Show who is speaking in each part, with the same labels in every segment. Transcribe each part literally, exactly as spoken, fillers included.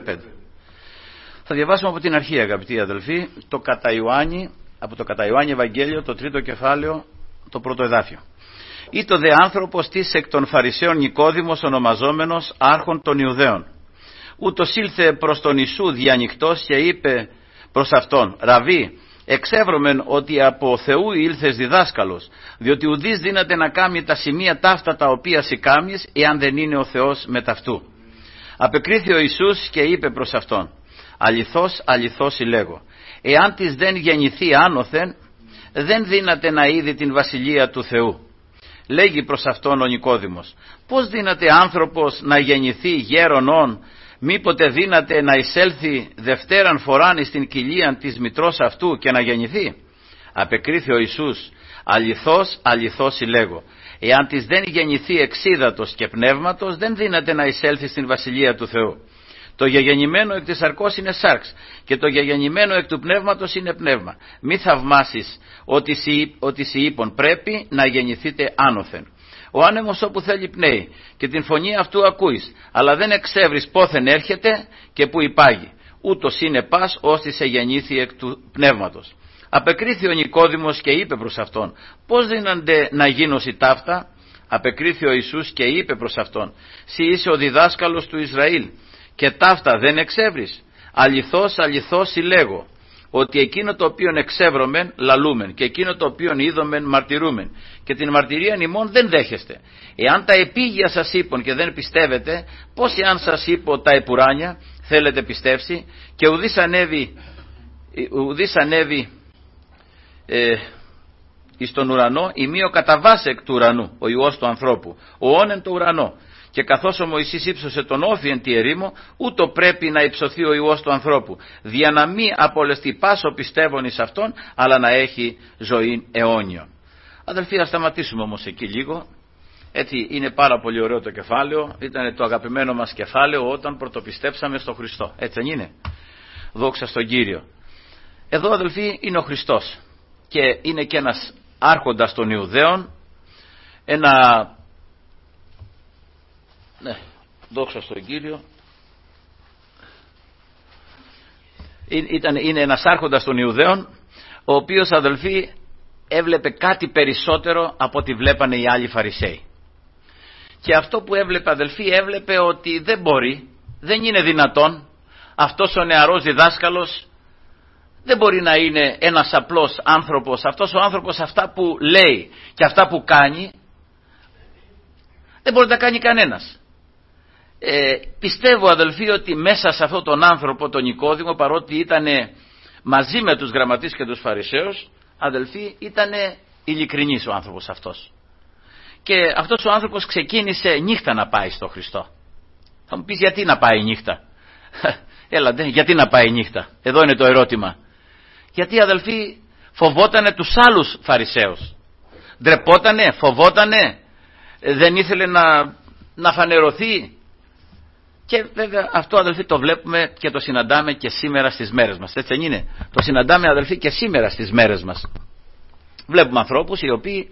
Speaker 1: Θα διαβάσουμε από την αρχή, αγαπητοί αδελφοί, το κατά Ιωάννη, από το κατά Ιωάννη Ευαγγέλιο, το τρίτο κεφάλαιο, το πρώτο εδάφιο. Ή το δε άνθρωπος της εκ των Φαρισαίων Νικόδημος ονομαζόμενος άρχον των Ιουδαίων. Ούτως ήλθε προς τον Ιησού διανυκτός και είπε προς αυτόν: Ραβί, εξεύρωμεν ότι από Θεού ήλθες διδάσκαλος, διότι ουδής δύναται να κάνει τα σημεία ταύτα τα οποία σηκάμεις, εάν δεν είναι ο Θεός με ταυτού. Απεκρίθη ο Ιησούς και είπε προς αυτόν: Αληθώς, αληθώς λέγω, εάν της δεν γεννηθεί άνωθεν, δεν δύναται να είδει την βασιλεία του Θεού. Λέγει προς αυτόν ο Νικόδημος: Πώς δύναται άνθρωπος να γεννηθεί γέρονον, μήποτε δύναται να εισέλθει δευτέραν φοράν στην κοιλίαν της μητρός αυτού και να γεννηθεί? Απεκρίθη ο Ιησούς: Αληθώς, αληθώς λέγω, εάν της δεν γεννηθεί εξίδατος και πνεύματος, δεν δύναται να εισέλθει στην βασιλεία του Θεού. Το γεγεννημένο εκ της σαρκός είναι σάρξ, και το γεγεννημένο εκ του πνεύματος είναι πνεύμα. Μη θαυμάσεις ότι σοι, ότι σοι είπων πρέπει να γεννηθείτε άνωθεν. Ο άνεμος όπου θέλει πνέει, και την φωνή αυτού ακούεις, αλλά δεν εξεύρεις πόθεν έρχεται και που υπάγει. Ούτως είναι πας ώστι σε γεννήθη εκ του πνεύματος. Απεκρίθη ο Νικόδημος και είπε προς αυτόν: Πώς δίνανται να γίνωσι ταύτα? Απεκρίθη ο Ιησούς και είπε προς αυτόν: Συ είσαι ο διδάσκαλος του Ισραήλ, και ταύτα δεν εξεύρεις? Αληθώς, αληθώς λέγω, ότι εκείνο το οποίον εξεύρωμεν λαλούμεν, και εκείνο το οποίον είδομεν μαρτυρούμεν, και την μαρτυρία ημών δεν δέχεστε. Εάν τα επίγεια σας είπων και δεν πιστεύετε, πώς εάν σας είπω τα επουράνια θέλετε πιστεύσει? Και ουδής ανέβη, ουδής ανέβη ε, εις τον ουρανό, ημίω κατά βάση εκ του ουρανού, ο Υιός του ανθρώπου, ο όνεν το ουρανό. Και καθώς ο Μωυσής ύψωσε τον όφη εν τη ερήμο, ούτω πρέπει να υψωθεί ο Υιός του ανθρώπου, δια να μη απολεστεί πάσο πιστεύων εις αυτόν, αλλά να έχει ζωή αιώνιον. Αδελφοί, ας σταματήσουμε όμως εκεί λίγο. Έτσι είναι πάρα πολύ ωραίο το κεφάλαιο, ήταν το αγαπημένο μας κεφάλαιο όταν πρωτοπιστέψαμε στο Χριστό. Έτσι δεν είναι? Δόξα στον Κύριο. Εδώ, αδελφοί, είναι ο Χριστός και είναι και ένας άρχοντας των Ιουδαίων, ένα... Ναι, δόξα στον Κύριο. Ήταν, είναι ένας άρχοντας των Ιουδαίων, ο οποίος, αδελφοί, έβλεπε κάτι περισσότερο από ό,τι βλέπανε οι άλλοι Φαρισαίοι. Και αυτό που έβλεπε, αδελφοί, έβλεπε ότι δεν μπορεί, δεν είναι δυνατόν αυτός ο νεαρός διδάσκαλος, δεν μπορεί να είναι ένας απλός άνθρωπος. Αυτός ο άνθρωπος, αυτά που λέει και αυτά που κάνει, δεν μπορεί να τα κάνει κανένας. Ε, πιστεύω, αδελφοί, ότι μέσα σε αυτόν τον άνθρωπο, τον Νικόδημο, παρότι ήταν μαζί με τους γραμματείς και τους Φαρισαίους, αδελφοί, ήταν ειλικρινής ο άνθρωπος αυτός. Και αυτός ο άνθρωπος ξεκίνησε νύχτα να πάει στο Χριστό. Θα μου πεις, γιατί να πάει νύχτα? Έλα, γιατί να πάει νύχτα? Εδώ είναι το ερώτημα. Γιατί, αδελφοί, φοβότανε τους άλλους Φαρισαίους. Ντρεπότανε, φοβότανε, δεν ήθελε να, να φανερωθεί. Και βέβαια αυτό, αδελφοί, το βλέπουμε και το συναντάμε και σήμερα στις μέρες μας. Έτσι δεν είναι? Το συναντάμε, αδελφοί, και σήμερα στις μέρες μας. Βλέπουμε ανθρώπους οι οποίοι,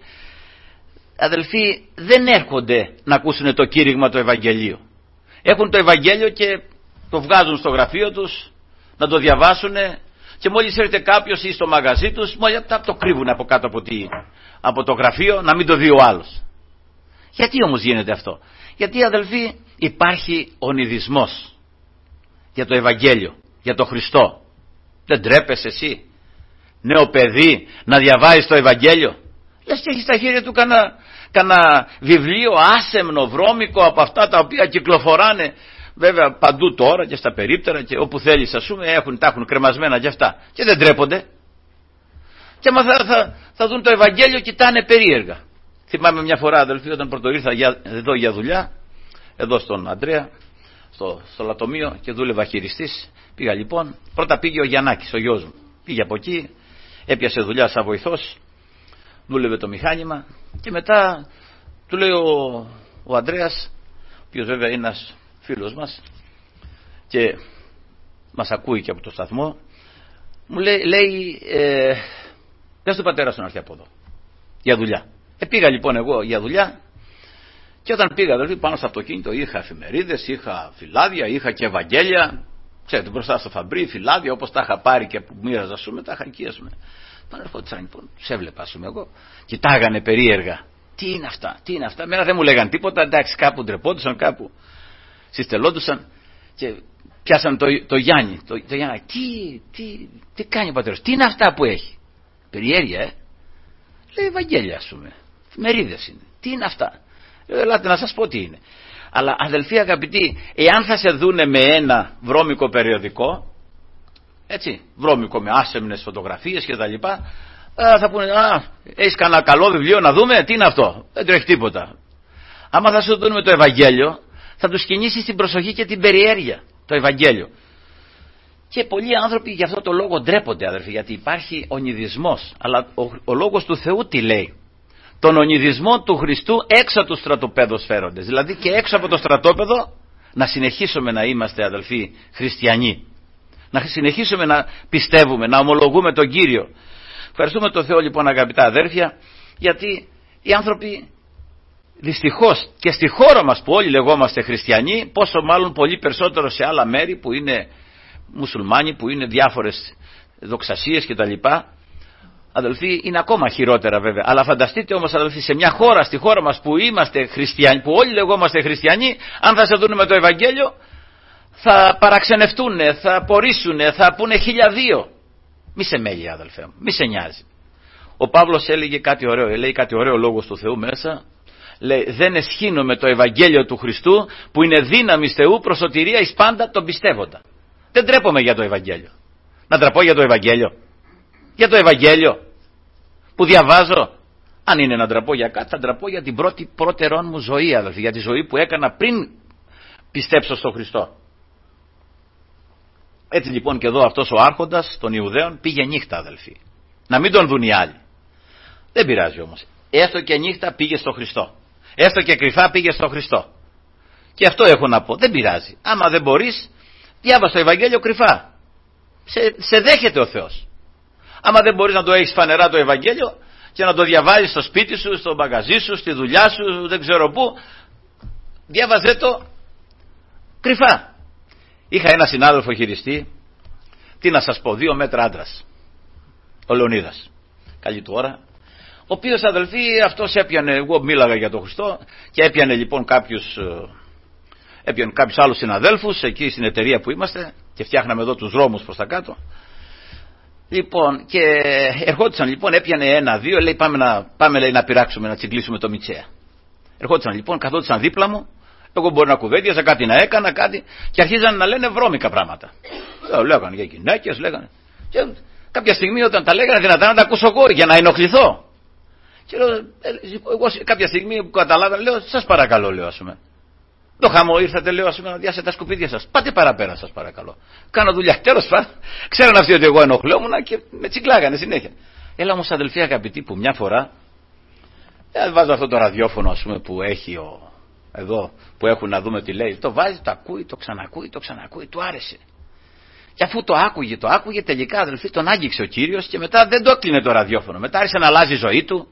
Speaker 1: αδελφοί, δεν έρχονται να ακούσουν το κήρυγμα του Ευαγγελίου. Έχουν το Ευαγγέλιο και το βγάζουν στο γραφείο τους να το διαβάσουν, και μόλις έρχεται κάποιος ή στο μαγαζί τους, μόλις το κρύβουν από κάτω από, τη, από το γραφείο να μην το δει ο άλλος. Γιατί όμως γίνεται αυτό? Γιατί, αδελφοί, υπάρχει ονειδισμός για το Ευαγγέλιο, για το Χριστό. Δεν τρέπεσαι εσύ, νέο παιδί, να διαβάζεις το Ευαγγέλιο? Λες και έχεις στα χέρια του κανένα, κανένα βιβλίο άσεμνο, βρώμικο, από αυτά τα οποία κυκλοφοράνε βέβαια παντού τώρα και στα περίπτερα και όπου θέλεις, ας πούμε, έχουν, τα έχουν κρεμασμένα και αυτά, και δεν τρέπονται. Και άμα θα, θα, θα δουν το Ευαγγέλιο, κοιτάνε περίεργα. Θυμάμαι μια φορά, αδελφοί, όταν πρώτο ήρθα για, εδώ για δουλειά, εδώ στον Αντρέα, στο, στο λατομείο, και δούλευα χειριστής. Πήγα λοιπόν, πρώτα πήγε ο Γιαννάκης, ο γιος μου. Πήγε από εκεί, έπιασε δουλειά σαν βοηθός, δούλευε το μηχάνημα, και μετά του λέει ο, ο Αντρέας, ο οποίος βέβαια είναι ένας φίλος μας και μας ακούει και από το σταθμό, μου λέει, λέει ε, πες του πατέρα σου να έρθει από εδώ για δουλειά. Ε, πήγα λοιπόν εγώ για δουλειά, και όταν πήγα, δηλαδή, πάνω στο αυτοκίνητο είχα εφημερίδες, είχα φυλάδια, είχα και Ευαγγέλια, Ξέρετε, μπροστά στο φαμπρί, φυλάδια, όπως τα είχα πάρει και που μοίραζα, ας πούμε, τα είχα εκεί, ας πούμε. Πάνω ερχόντουσαν λοιπόν, τους έβλεπα, ας πούμε, εγώ. Κοιτάγανε περίεργα. Τι είναι αυτά, τι είναι αυτά. Μένα δεν μου λέγαν τίποτα, εντάξει, κάπου ντρεπόντουσαν, κάπου συστελόντουσαν και πιάσαν το, το Γιάννη. Το, το Γιάννη, τι, τι, τι κάνει ο πατέρας, τι είναι αυτά που έχει. Περιέργεια, ε. Λέει Ευαγγέλια, ας πούμε. Μερίδες είναι. Τι είναι αυτά. Λέω, ελάτε να σας πω τι είναι. Αλλά αδελφοί αγαπητοί, εάν θα σε δούνε με ένα βρώμικο περιοδικό, έτσι, βρώμικο με άσεμνες φωτογραφίες και τα λοιπά, θα πούνε, α, έχεις κανένα καλό βιβλίο να δούμε, τι είναι αυτό, δεν τρέχει τίποτα. Άμα θα σου δουν με το Ευαγγέλιο, θα τους κινήσεις την προσοχή και την περιέργεια, το Ευαγγέλιο. Και πολλοί άνθρωποι γι' αυτό το λόγο ντρέπονται, αδερφοί, γιατί υπάρχει ονειδισμός. Αλλά ο, ο λόγος του Θεού τι λέει? Τον ονειδισμό του Χριστού έξω από το στρατοπέδο φέροντες. Δηλαδή και έξω από το στρατόπεδο να συνεχίσουμε να είμαστε, αδελφοί, χριστιανοί. Να συνεχίσουμε να πιστεύουμε, να ομολογούμε τον Κύριο. Ευχαριστούμε τον Θεό λοιπόν, αγαπητά αδέρφια, γιατί οι άνθρωποι δυστυχώς και στη χώρα μας που όλοι λεγόμαστε χριστιανοί, πόσο μάλλον πολύ περισσότερο σε άλλα μέρη που είναι μουσουλμάνοι, που είναι διάφορες δοξασίες κτλ. Αδελφοί, είναι ακόμα χειρότερα βέβαια. Αλλά φανταστείτε όμως, αδελφοί, σε μια χώρα, στη χώρα μας που είμαστε χριστιανοί, που όλοι λεγόμαστε χριστιανοί, αν θα σε δουν με το Ευαγγέλιο, θα παραξενευτούν, θα απορρίσουν, θα πούνε χίλια δύο. Μη σε μέλει, αδελφέ μου, μη σε νοιάζει. Ο Παύλος έλεγε κάτι ωραίο, λέει κάτι ωραίο λόγος του Θεού μέσα. Λέει, δεν εσχύνω με το Ευαγγέλιο του Χριστού, που είναι δύναμη Θεού προς σωτηρία εις πάντα τον πιστεύοντα. Δεν τρέπομαι για το Ευαγγέλιο. Να τραπώ για το Ευαγγέλιο. Για το Ευαγγέλιο που διαβάζω. Αν είναι να ντραπώ για κάτι, θα ντραπώ για την πρώτη πρώτερόν μου ζωή, αδελφοί, για τη ζωή που έκανα πριν πιστέψω στον Χριστό. Έτσι λοιπόν και εδώ αυτός ο άρχοντας των Ιουδαίων πήγε νύχτα, αδελφοί. Να μην τον δουν οι άλλοι. Δεν πειράζει όμως. Έστω και νύχτα πήγε στον Χριστό. Έστω και κρυφά πήγε στον Χριστό. Και αυτό έχω να πω. Δεν πειράζει. Άμα δεν μπορείς, διάβασε το Ευαγγέλιο κρυφά. Σε, σε δέχεται ο Θεός. Άμα δεν μπορείς να το έχεις φανερά το Ευαγγέλιο και να το διαβάζεις στο σπίτι σου, στο μπαγκαζί σου, στη δουλειά σου, δεν ξέρω πού, διάβαζε το κρυφά. Είχα ένα συνάδελφο χειριστή, τι να σας πω, δύο μέτρα άντρας, ο Λεωνίδας, καλή του ώρα, ο οποίος, αδελφοί, αυτός έπιανε, εγώ μίλαγα για τον Χριστό και έπιανε λοιπόν κάποιους, έπιανε κάποιους άλλους συναδέλφους εκεί στην εταιρεία που είμαστε και φτιάχναμε εδώ τους δρόμους προς τα κάτω. Λοιπόν, και ερχόντουσαν λοιπόν, έπιανε ένα-δύο, λέει πάμε να, πάμε, λέει, να πειράξουμε, να τσιγκλίσουμε το Μιτσέα. Ερχόντουσαν λοιπόν, καθόντουσαν δίπλα μου, εγώ μπορεί να κουβέντιαζα, κάτι να έκανα, κάτι, και αρχίζαν να λένε βρώμικα πράγματα. Λέω, λέγανε για γυναίκες, λέγανε. Και κάποια στιγμή όταν τα λέγανε δυνατά να τα ακούσω εγώ για να ενοχληθώ. Και λέω, εγώ κάποια στιγμή που καταλάβανα, λέω, σας παρακαλώ, λέω, ας πούμε. Το χαμό ήρθατε, λέω, ας πούμε, να διάσετε τα σκουπίδια σας. Πάτε παραπέρα, σας παρακαλώ. Κάνω δουλειά. Τέλος πάντων, ξέραν αυτοί ότι εγώ ενοχλόμουν και με τσιγκλάγανε συνέχεια. Έλα όμως, αδελφοί αγαπητοί, που μια φορά, ε, βάζω αυτό το ραδιόφωνο, ας πούμε, που έχει ο, εδώ, που έχουν να δούμε τι λέει. Το βάζει, το ακούει, το ξανακούει, το ξανακούει, του άρεσε. Και αφού το άκουγε, το άκουγε, τελικά, αδελφοί, τον άγγιξε ο Κύριος και μετά δεν το έκλεινε το ραδιόφωνο. Μετά άρχισε να αλλάζει η ζωή του.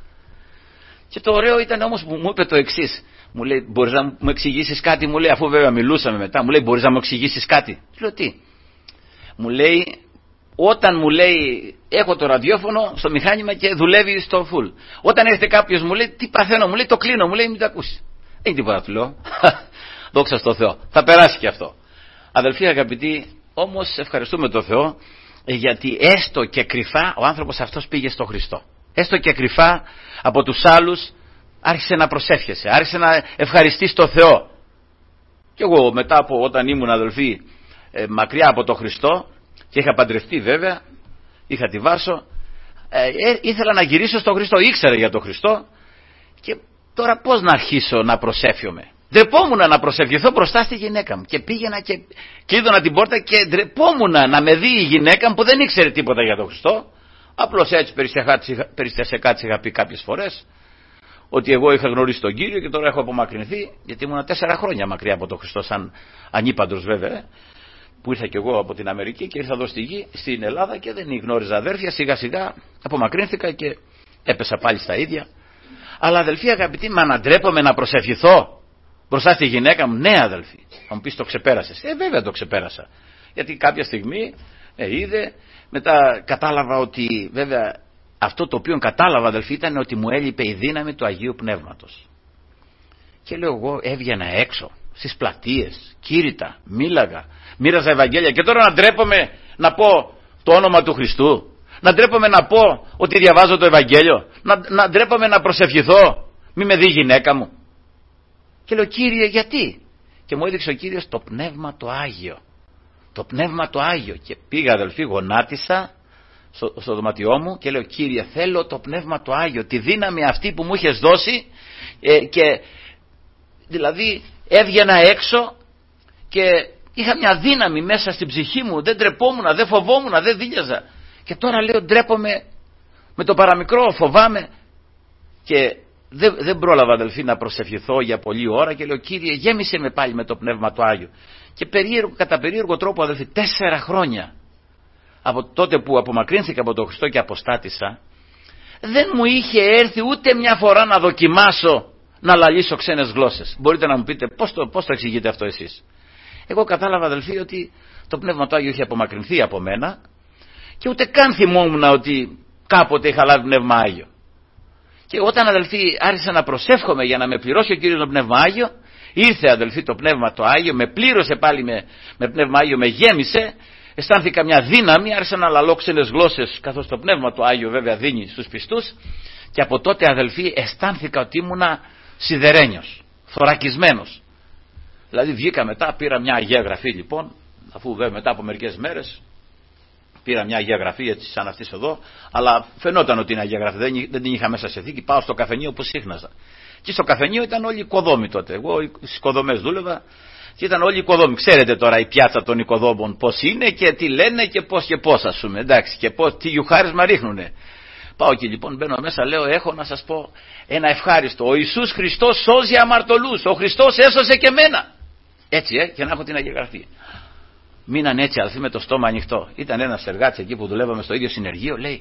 Speaker 1: Και το ωραίο ήταν όμως που μου είπε το εξής. Μου λέει, μπορείς να μου εξηγήσεις κάτι, μου λέει, αφού βέβαια μιλούσαμε μετά, μου λέει, μπορείς να μου εξηγήσεις κάτι. Του λέω, τι? Μου λέει, όταν μου λέει, έχω το ραδιόφωνο στο μηχάνημα και δουλεύει στο full. Όταν έρχεται κάποιος, μου λέει, τι παθαίνω, μου λέει, το κλείνω, μου λέει, μην το ακούσει. Δεν είναι τίποτα, του λέω. Δόξα στο Θεό. Θα περάσει και αυτό. Αδελφοί αγαπητοί, όμως ευχαριστούμε τον Θεό, γιατί έστω και κρυφά ο άνθρωπος αυτός πήγε στο Χριστό. Έστω και κρυφά από τους άλλους άρχισε να προσεύχεσαι, άρχισε να ευχαριστείς τον Θεό. Και εγώ μετά από όταν ήμουν, αδελφοί, ε, μακριά από τον Χριστό και είχα παντρευτεί βέβαια, είχα τη Βάρσο, ε, ε, ήθελα να γυρίσω στον Χριστό, ήξερα για τον Χριστό και τώρα πώς να αρχίσω να προσεύχομαι. Ντρεπόμουν να προσευχηθώ μπροστά στη γυναίκα μου και πήγαινα και κλείδωνα την πόρτα και ντρεπόμουν να με δει η γυναίκα μου που δεν ήξερε τίποτα για τον Χριστό. Απλώς έτσι περιστασιακά της είχα πει κάποιες φορές ότι εγώ είχα γνωρίσει τον Κύριο και τώρα έχω απομακρυνθεί, γιατί ήμουν τέσσερα χρόνια μακριά από τον Χριστό, σαν ανήπαντρος βέβαια, που ήρθα και εγώ από την Αμερική και ήρθα εδώ στη γη, στην Ελλάδα και δεν γνώριζα αδέρφια. Σιγά σιγά απομακρύνθηκα και έπεσα πάλι στα ίδια. Αλλά αδελφοί αγαπητοί, μα να ντρέπομαι να προσευχηθώ μπροστά στη γυναίκα μου? Ναι, αδελφοί. Θα μου πεις, το ξεπέρασες? Ε, βέβαια το ξεπέρασα. Γιατί κάποια στιγμή ε, είδε, μετά κατάλαβα ότι βέβαια αυτό το οποίο κατάλαβα, αδελφοί, ήταν ότι μου έλειπε η δύναμη του Αγίου Πνεύματος. Και λέω εγώ, έβγαινα έξω στις πλατείες, κήρυτα, μίλαγα, μοίραζα Ευαγγέλια, και τώρα να ντρέπομαι να πω το όνομα του Χριστού, να ντρέπομαι να πω ότι διαβάζω το Ευαγγέλιο, να, να ντρέπομαι να προσευχηθώ, μη με δει η γυναίκα μου. Και λέω, Κύριε, γιατί? Και μου έδειξε ο Κύριος το Πνεύμα το Άγιο. Το Πνεύμα το Άγιο. Και πήγα, αδελφοί, γονάτισα στο, στο δωματιό μου και λέω, Κύριε, θέλω το Πνεύμα το Άγιο, τη δύναμη αυτή που μου είχες δώσει, ε, και δηλαδή έβγαινα έξω και είχα μια δύναμη μέσα στην ψυχή μου, δεν ντρεπόμουν, δεν φοβόμουν, δεν δίλιαζα. Και τώρα λέω, ντρέπομαι με το παραμικρό, φοβάμαι. Και δεν, δεν πρόλαβα, αδελφοί, να προσευχηθώ για πολλή ώρα και λέω, Κύριε, γέμισε με πάλι με το Πνεύμα το Άγιο. Και περίεργο, κατά περίεργο τρόπο, αδελφοί, τέσσερα χρόνια από τότε που απομακρύνθηκα από τον Χριστό και αποστάτησα, δεν μου είχε έρθει ούτε μια φορά να δοκιμάσω να λαλήσω ξένες γλώσσες. Μπορείτε να μου πείτε πώς το, πώς το εξηγείτε αυτό εσείς? Εγώ κατάλαβα, αδελφοί, ότι το Πνεύμα το Άγιο είχε απομακρυνθεί από μένα και ούτε καν θυμόμουν ότι κάποτε είχα λάβει Πνεύμα Άγιο. Και όταν, αδελφοί, άρχισα να προσεύχομαι για να με πληρώσει ο Κύριος το Πνεύμα Άγιο, ήρθε, αδελφοί, το Πνεύμα το Άγιο, με πλήρωσε πάλι με, με Πνεύμα Άγιο, με γέμισε, αισθάνθηκα μια δύναμη, άρχισα να λαλώ ξένες γλώσσες, καθώς το Πνεύμα το Άγιο βέβαια δίνει στους πιστούς, και από τότε, αδελφοί, αισθάνθηκα ότι ήμουνα σιδερένιος, θωρακισμένος. Δηλαδή βγήκα μετά, πήρα μια Αγία Γραφή, λοιπόν, αφού βέβαια μετά από μερικές μέρες πήρα μια Αγία Γραφή, έτσι σαν αυτής εδώ, αλλά φαινόταν ότι είναι Αγία Γραφή, δεν, δεν την είχα μέσα σε θήκη, πάω στο καφενείο που σύχναζα. Και στο καφενείο ήταν όλοι οικοδόμοι τότε, εγώ στις οικοδομές δούλευα και ήταν όλοι οικοδόμοι. Ξέρετε τώρα η πιάτσα των οικοδόμων πώς είναι και τι λένε και πώς και πώς, ας πούμε, εντάξει, και πώς, τι γιουχάρισμα ρίχνουνε. Πάω και λοιπόν μπαίνω μέσα, λέω, έχω να σας πω ένα ευχάριστο. Ο Ιησούς Χριστός σώζει αμαρτωλούς, ο Χριστός έσωσε και μένα. Έτσι, ε, και να έχω την Αγία Γραφή. Μείναν έτσι, αδελφοί, με το στόμα ανοιχτό. Ήταν ένας εργάτης εκεί που δουλεύαμε στο ίδιο συνεργείο, λέει,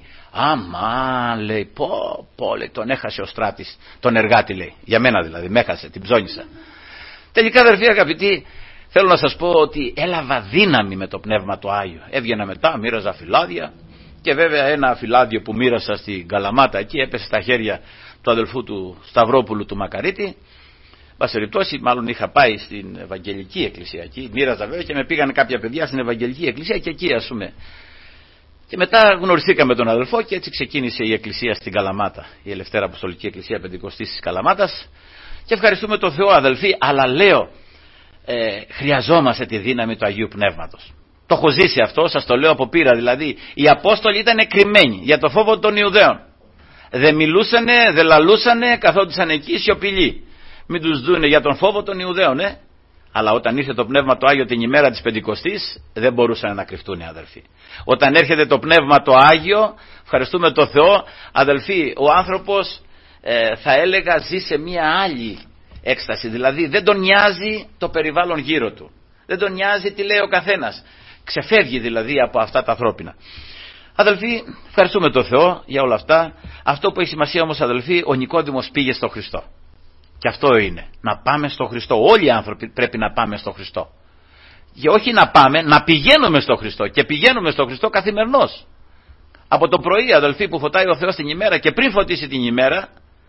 Speaker 1: αμά, λέει, πω, πω, λέει, τον έχασε ο Στράτης, τον εργάτη, λέει, για μένα δηλαδή, με έχασε, την ψώνισα. Τελικά, αδελφοί αγαπητοί, θέλω να σας πω ότι έλαβα δύναμη με το Πνεύμα το Άγιο. Έβγαινα μετά, μοίραζα φυλάδια, και βέβαια ένα φυλάδιο που μοίρασα στην Καλαμάτα εκεί έπεσε στα χέρια του αδελφού του Σταυρόπουλου του Μακαρίτη. Πάση περιπτώσει, μάλλον είχα πάει στην Ευαγγελική Εκκλησία εκεί, μοίραζα βέβαια και με πήγαν κάποια παιδιά στην Ευαγγελική Εκκλησία και εκεί, ας πούμε. Και μετά γνωριστήκαμε με τον αδελφό και έτσι ξεκίνησε η Εκκλησία στην Καλαμάτα, η Ελευθέρα Αποστολική Εκκλησία Πεντηκοστής της Καλαμάτας. Και ευχαριστούμε τον Θεό, αδελφοί, αλλά λέω, ε, χρειαζόμαστε τη δύναμη του Αγίου Πνεύματος. Το έχω ζήσει αυτό, σας το λέω από πείρα, δηλαδή οι Απόστολοι ήταν κρυμμένοι για το φόβο των Ιουδαίων. Δεν μιλούσανε, δεν λαλούσανε, καθόντουσαν εκεί σιωπηλοί. Μην τους δούνε για τον φόβο των Ιουδαίων, ε. Αλλά όταν ήρθε το Πνεύμα το Άγιο την ημέρα της Πεντηκοστής, δεν μπορούσαν να κρυφτούν, αδελφοί. Όταν έρχεται το Πνεύμα το Άγιο, ευχαριστούμε τον Θεό, αδελφοί, ο άνθρωπος ε, θα έλεγα ζει σε μια άλλη έκσταση. Δηλαδή δεν τον νοιάζει το περιβάλλον γύρω του. Δεν τον νοιάζει τι λέει ο καθένας. Ξεφεύγει δηλαδή από αυτά τα ανθρώπινα. Αδελφοί, ευχαριστούμε τον Θεό για όλα αυτά. Αυτό που έχει σημασία όμως, αδελφοί, ο Νικόδημος πήγε στο Χριστό. Και αυτό είναι, να πάμε στο Χριστό. Όλοι οι άνθρωποι πρέπει να πάμε στο Χριστό. Και όχι να πάμε, να πηγαίνουμε στο Χριστό. Και πηγαίνουμε στο Χριστό καθημερινώς. Από το πρωί, αδελφοί, που φωτάει ο Θεός την ημέρα και πριν φωτίσει την ημέρα,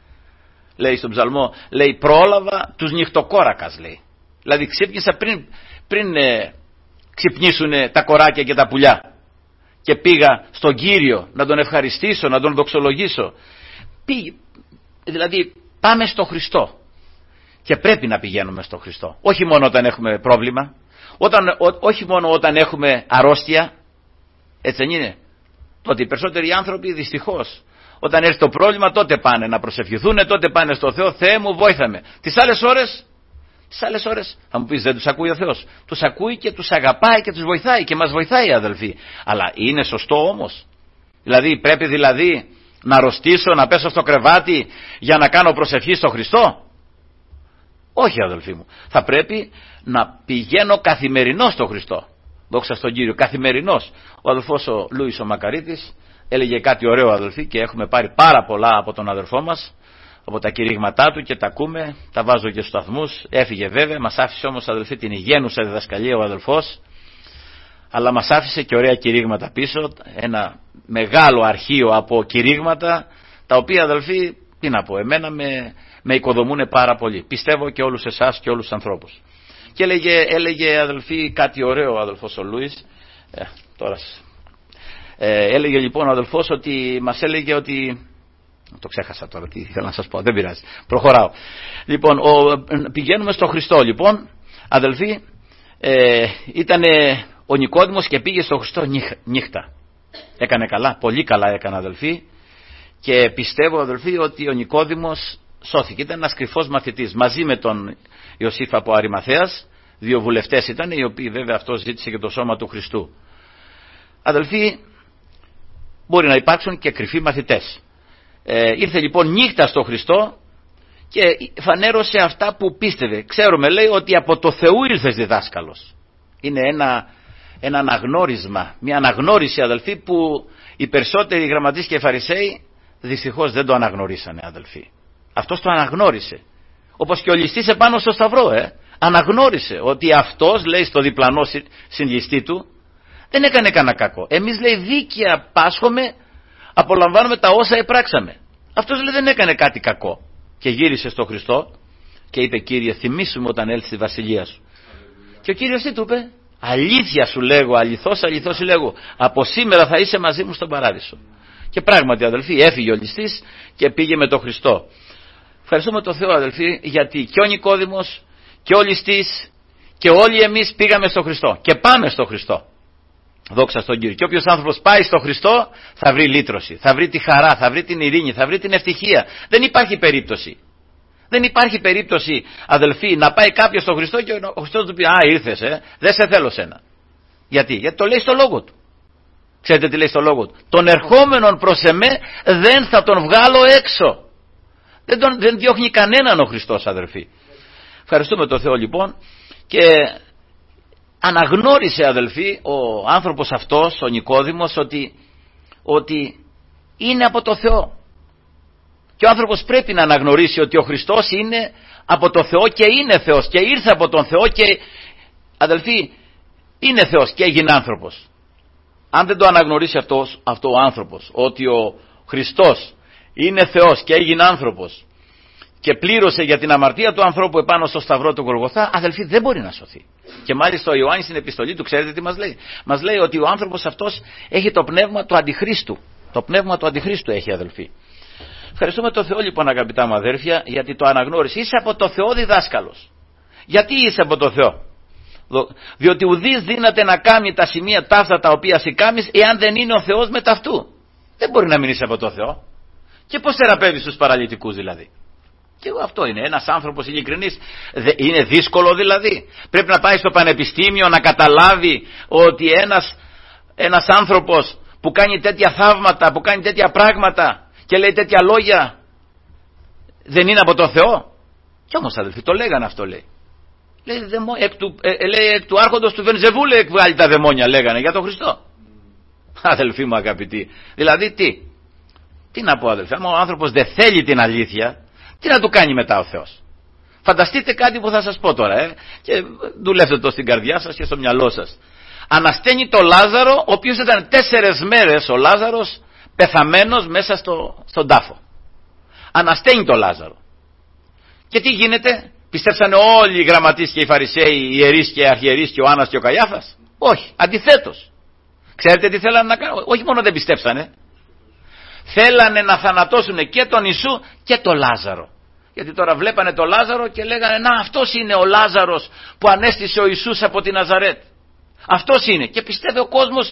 Speaker 1: λέει στον ψαλμό, λέει, πρόλαβα τους νυχτοκόρακας, λέει. Δηλαδή ξύπνησα πριν, πριν ε, ξυπνήσουν τα κοράκια και τα πουλιά. Και πήγα στον Κύριο να τον ευχαριστήσω, να τον δοξολογήσω. Πήγε, δηλαδή πάμε στο Χριστό. Και πρέπει να πηγαίνουμε στο Χριστό. Όχι μόνο όταν έχουμε πρόβλημα, όταν, ό, όχι μόνο όταν έχουμε αρρώστια, έτσι δεν είναι? Τότε οι περισσότεροι άνθρωποι δυστυχώς, όταν έρθει το πρόβλημα, τότε πάνε να προσευχηθούν, τότε πάνε στο Θεό, Θεέ μου βόηθαμε. Τις άλλες ώρες, τις άλλες ώρες θα μου πεις, δεν τους ακούει ο Θεός? Τους ακούει και τους αγαπάει και τους βοηθάει και μας βοηθάει, αδελφοί. Αλλά είναι σωστό όμως? Δηλαδή πρέπει δηλαδή να αρρωστήσω, να πέσω στο κρεβάτι για να κάνω προσευχή στο Χριστό? Όχι, αδελφοί μου. Θα πρέπει να πηγαίνω καθημερινώς στο Χριστό. Δόξα στον Κύριο, καθημερινώς. Ο αδελφός ο Λούις ο Μακαρίτης έλεγε κάτι ωραίο, αδελφοί, και έχουμε πάρει πάρα πολλά από τον αδελφό μας, από τα κηρύγματά του, και τα ακούμε, τα βάζω και στους σταθμούς. Έφυγε βέβαια, μας άφησε όμως, αδελφοί, την υγιένουσα διδασκαλία ο αδελφός. αλλά μας άφησε και ωραία κηρύγματα πίσω, ένα μεγάλο αρχείο από κηρύγματα, τα οποία, αδελφοί, τι να πω, εμένα με, με οικοδομούν πάρα πολύ. Πιστεύω και όλους εσάς και όλους τους ανθρώπους. Και έλεγε, έλεγε αδελφοί, κάτι ωραίο ο αδελφός ο Λούις, ε, τώρα, ε, έλεγε λοιπόν ο αδελφός ότι μας έλεγε ότι, το ξέχασα τώρα τι ήθελα να σας πω, δεν πειράζει, προχωράω. Λοιπόν, ο, πηγαίνουμε στο Χριστό λοιπόν, αδελφοί, ε, ήταν ο Νικόδημος και πήγε στο Χριστό νύχτα. Έκανε καλά, πολύ καλά έκανε, αδελφοί, και πιστεύω, αδελφοί, ότι ο Νικόδημος σώθηκε. Ήταν ένας κρυφός μαθητής μαζί με τον Ιωσήφ από Αριμαθέας, δύο βουλευτές ήταν, οι οποίοι βέβαια αυτός ζήτησε και το σώμα του Χριστού. Αδελφοί, μπορεί να υπάρξουν και κρυφοί μαθητές. Ε, ήρθε λοιπόν νύχτα στο Χριστό και φανέρωσε αυτά που πίστευε. Ξέρουμε, λέει, ότι από το Θεού ήρθες διδάσκαλος. Είναι ένα, ένα αναγνώρισμα, μια αναγνώριση, αδελφοί, που οι περισσότεροι γραμματείς και φαρισαίοι δυστυχώς δεν το αναγνωρίσανε, αδελφοί. Αυτός το αναγνώρισε. Όπως και ο ληστής επάνω στο σταυρό, ε. αναγνώρισε ότι αυτός, λέει, στο διπλανό συλληστή του, δεν έκανε κανένα κακό. Εμείς, λέει, δίκαια πάσχομαι, απολαμβάνουμε τα όσα επράξαμε. Αυτός, λέει, δεν έκανε κάτι κακό. Και γύρισε στο Χριστό και είπε, Κύριε, θυμήσου με όταν έλθει στη βασιλεία σου. Και ο Κύριος τι του είπε? Αλήθεια σου λέγω, αληθώς αληθώς σου λέγω, από σήμερα θα είσαι μαζί μου στον παράδεισο. Και πράγματι, αδελφοί, έφυγε ο ληστής και πήγε με τον Χριστό. Ευχαριστούμε τον Θεό, αδελφοί, γιατί και ο Νικόδημος και ο ληστής και όλοι εμείς πήγαμε στο Χριστό και πάμε στο Χριστό. Δόξα στον Κύριο. Και όποιος άνθρωπος πάει στο Χριστό θα βρει λύτρωση, θα βρει τη χαρά, θα βρει την ειρήνη, θα βρει την ευτυχία. Δεν υπάρχει περίπτωση. Δεν υπάρχει περίπτωση, αδελφοί, να πάει κάποιος στο Χριστό και ο Χριστός του πει, α, ήρθες, ε, δεν σε θέλω σένα. Γιατί? Γιατί το λέει στο λόγο του. Ξέρετε τι λέει στο λόγο του? Τον ερχόμενον προς εμέ δεν θα τον βγάλω έξω. Δεν, τον, δεν διώχνει κανέναν ο Χριστός, αδελφοί. Ευχαριστούμε τον Θεό λοιπόν. Και αναγνώρισε, αδελφοί, ο άνθρωπος αυτός, ο Νικόδημος, ότι, ότι είναι από το Θεό. Και ο άνθρωπος πρέπει να αναγνωρίσει ότι ο Χριστός είναι από το Θεό και είναι Θεός και ήρθε από τον Θεό και, αδελφοί, είναι Θεός και έγινε άνθρωπος. Αν δεν το αναγνωρίσει αυτός, αυτό ο άνθρωπος, ότι ο Χριστός είναι Θεός και έγινε άνθρωπος και πλήρωσε για την αμαρτία του ανθρώπου επάνω στο σταυρό του Γολγοθά, αδελφοί, δεν μπορεί να σωθεί. Και μάλιστα ο Ιωάννης στην επιστολή του, ξέρετε τι μας λέει? Μας λέει ότι ο άνθρωπος αυτός έχει το πνεύμα του Αντιχρίστου. Το πνεύμα του Αντιχρίστου έχει, αδελφοί. Ευχαριστούμε τον Θεό λοιπόν, αγαπητά μου αδέρφια, γιατί το αναγνώρισε. Είσαι από το Θεό διδάσκαλος. Γιατί είσαι από το Θεό? Διότι ουδής δύναται να κάνει τα σημεία ταύτα τα οποία σηκάμεις, εάν δεν είναι ο Θεός με ταυτού. Δεν μπορεί να μην είσαι από το Θεό. Και πώς θεραπεύεις τους παραλυτικούς δηλαδή? Και αυτό είναι. Ένας άνθρωπος ειλικρινής είναι δύσκολο δηλαδή? Πρέπει να πάει στο πανεπιστήμιο να καταλάβει ότι ένας, ένας άνθρωπος που κάνει τέτοια θαύματα, που κάνει τέτοια πράγματα και λέει τέτοια λόγια, δεν είναι από το Θεό? Κι όμως, αδελφοί, το λέγανε αυτό, λέει. Λέει, δαιμο, εκ, του, ε, ε, λέει εκ του άρχοντος του Βενζεβούλου εκβάλλει τα δαιμόνια, λέγανε για τον Χριστό. Αδελφοί μου αγαπητοί, δηλαδή τι τι να πω, αδελφοί, αν ο άνθρωπος δεν θέλει την αλήθεια, τι να του κάνει μετά ο Θεός? Φανταστείτε κάτι που θα σας πω τώρα, ε, και δουλεύτε το στην καρδιά σας και στο μυαλό σας. Ανασταίνει το Λάζαρο, ο οποίος ήταν τέσσερες μέρες ο Λάζαρος πεθαμένος μέσα στο, στον τάφο. Ανασταίνει το Λάζαρο. Και τι γίνεται? Πιστέψανε όλοι οι γραμματείς και οι φαρισαίοι, οι ιερείς και οι αρχιερείς και ο Άννας και ο Καϊάφας? Όχι, αντιθέτως. Ξέρετε τι θέλανε να κάνουν? Όχι μόνο δεν πιστέψανε, θέλανε να θανατώσουν και τον Ιησού και τον Λάζαρο. Γιατί τώρα βλέπανε τον Λάζαρο και λέγανε, να, αυτός είναι ο Λάζαρος που ανέστησε ο Ιησούς από τη Ναζαρέτ. Αυτός είναι. Και πιστεύει ο κόσμος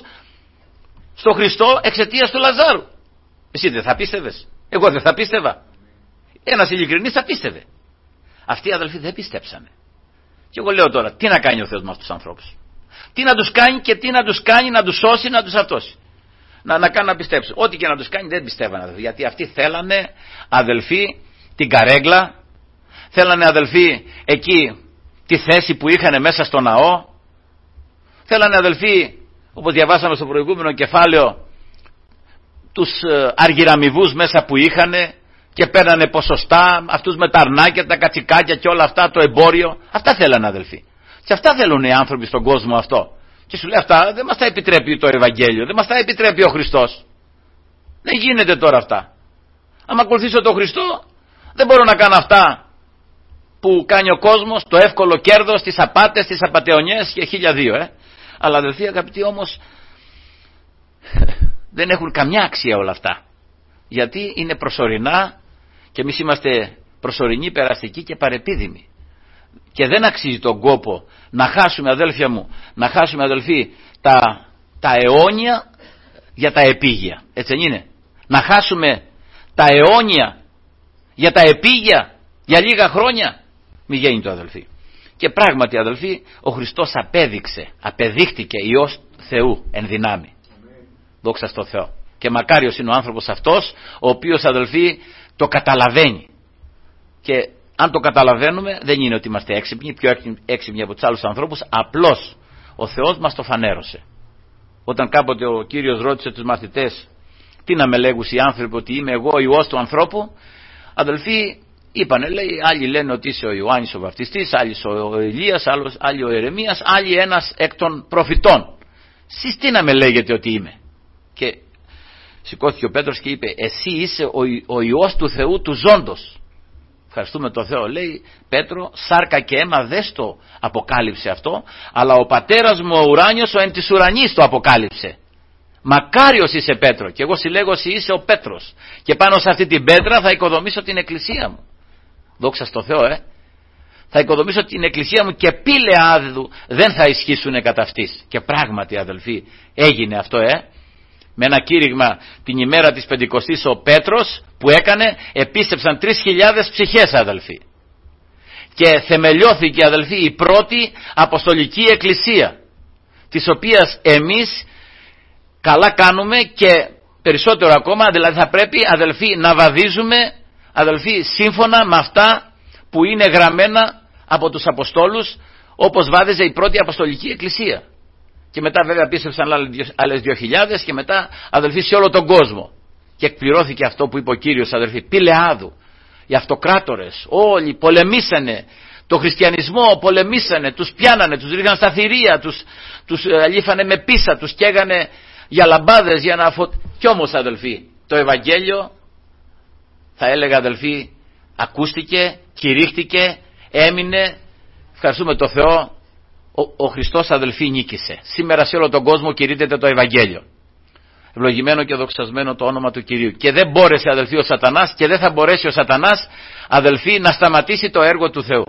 Speaker 1: στο Χριστό εξαιτίας του Λαζάρου. Εσύ δεν θα πίστευες? Εγώ δεν θα πίστευα? Ένας ειλικρινής θα πίστευε. Αυτοί οι αδελφοί δεν πιστέψανε. Και εγώ λέω τώρα, τι να κάνει ο Θεός με αυτούς τους ανθρώπους? Τι να τους κάνει και τι να τους κάνει, να τους σώσει, να τους αυτώσει? Να, να κάνει να πιστέψουν. Ό,τι και να τους κάνει δεν πιστεύανε, αδελφοί. Γιατί αυτοί θέλανε, αδελφοί, την καρέγκλα. Θέλανε, αδελφοί, εκεί τη θέση που είχαν μέσα στο ναό. Θέλανε, αδελφοί, όπως διαβάσαμε στο προηγούμενο κεφάλαιο, τους αργυραμιβούς μέσα που είχαν και παίρνανε ποσοστά, αυτούς με τα αρνάκια, τα κατσικάκια και όλα αυτά, το εμπόριο. Αυτά θέλανε, αδελφοί. Και αυτά θέλουν οι άνθρωποι στον κόσμο αυτό. Και σου λέει αυτά δεν μας τα επιτρέπει το Ευαγγέλιο, δεν μας τα επιτρέπει ο Χριστός. Δεν γίνεται τώρα αυτά. Αν ακολουθήσω τον Χριστό δεν μπορώ να κάνω αυτά που κάνει ο κόσμος, το εύκολο κέρδος, τις απάτες, τις απατεωνιές και χίλια δύο. Ε. Αλλά αδελφοί αγαπητοί όμως δεν έχουν καμιά αξία όλα αυτά. Γιατί είναι προσωρινά και εμείς είμαστε προσωρινοί, περαστικοί και παρεπίδημοι. Και δεν αξίζει τον κόπο να χάσουμε, αδέλφια μου, να χάσουμε, αδελφοί, τα, τα αιώνια για τα επίγεια. Έτσι δεν είναι? Να χάσουμε τα αιώνια για τα επίγεια, για λίγα χρόνια. Μη γίνεται, αδελφοί. Και πράγματι, αδελφοί, ο Χριστός απέδειξε, απεδείχτηκε Υιός Θεού εν δυνάμει. Δόξα στο Θεό. Και μακάριος είναι ο άνθρωπος αυτός, ο οποίος, αδελφοί, το καταλαβαίνει. Και αν το καταλαβαίνουμε, δεν είναι ότι είμαστε έξυπνοι, πιο έξυπνοι από τους άλλους ανθρώπους, απλώς ο Θεός μας το φανέρωσε. Όταν κάποτε ο Κύριος ρώτησε τους μαθητές, τι να με λέγουν οι άνθρωποι ότι είμαι εγώ Υιός του ανθρώπου, αδελφοί, είπανε, λέει, άλλοι λένε ότι είσαι ο Ιωάννης ο Βαπτιστής, άλλοι ο Ηλίας, άλλοι ο Ερεμίας, άλλοι ένας εκ των προφητών. Σεις τι να με λέγετε ότι είμαι? Και σηκώθηκε ο Πέτρος και είπε, εσύ είσαι ο, ο Υιός του Θεού του ζώντος. Ευχαριστούμε τον Θεό. Λέει, Πέτρο, σάρκα και αίμα δεν το αποκάλυψε αυτό, αλλά ο πατέρας μου ο ουράνιος ο εν της ουρανής το αποκάλυψε. Μακάριος είσαι Πέτρο, και εγώ συλλέγω εσύ είσαι ο Πέτρος, και πάνω σε αυτή την πέτρα θα οικοδομήσω την εκκλησία μου. Δόξα στο Θεό, ε. Θα οικοδομήσω την εκκλησία μου και πύλε άδου δεν θα ισχύσουν κατά αυτής. Και πράγματι, αδελφοί, έγινε αυτό, ε. Με ένα κήρυγμα την ημέρα της Πεντηκοστής ο Πέτρος που έκανε, επίστεψαν τρεις χιλιάδες ψυχές, αδελφοί. Και θεμελιώθηκε, αδελφοί, η πρώτη αποστολική εκκλησία, της οποίας εμείς καλά κάνουμε και περισσότερο ακόμα, δηλαδή θα πρέπει, αδελφοί, να βαδίζουμε, αδελφοί, σύμφωνα με αυτά που είναι γραμμένα από τους Αποστόλους, όπως βάδιζε η πρώτη αποστολική εκκλησία. Και μετά βέβαια πίστεψαν άλλες δύο χιλιάδες και μετά, αδελφοί, σε όλο τον κόσμο. Και εκπληρώθηκε αυτό που είπε ο Κύριος, αδελφοί, Πηλεάδου. Οι αυτοκράτορες όλοι πολεμήσανε το χριστιανισμό, πολεμήσανε, τους πιάνανε, τους ρίχναν στα θηρία, τους, τους αλήφανε με πίσα, τους καίγανε για λαμπάδες, για να φω... Κι όμως, αδελφοί, το Ευαγγέλιο, θα έλεγα, αδελφοί, ακούστηκε, κηρύχτηκε, έμεινε, ευχαριστούμε το Θεό, ο, ο Χριστός, αδελφοί, νίκησε. Σήμερα σε όλο τον κόσμο κηρύττεται το Ευαγγέλιο. Ευλογημένο και δοξασμένο το όνομα του Κυρίου. Και δεν μπόρεσε, αδελφοί, ο Σατανάς, και δεν θα μπορέσει ο Σατανάς, αδελφοί, να σταματήσει το έργο του Θεού.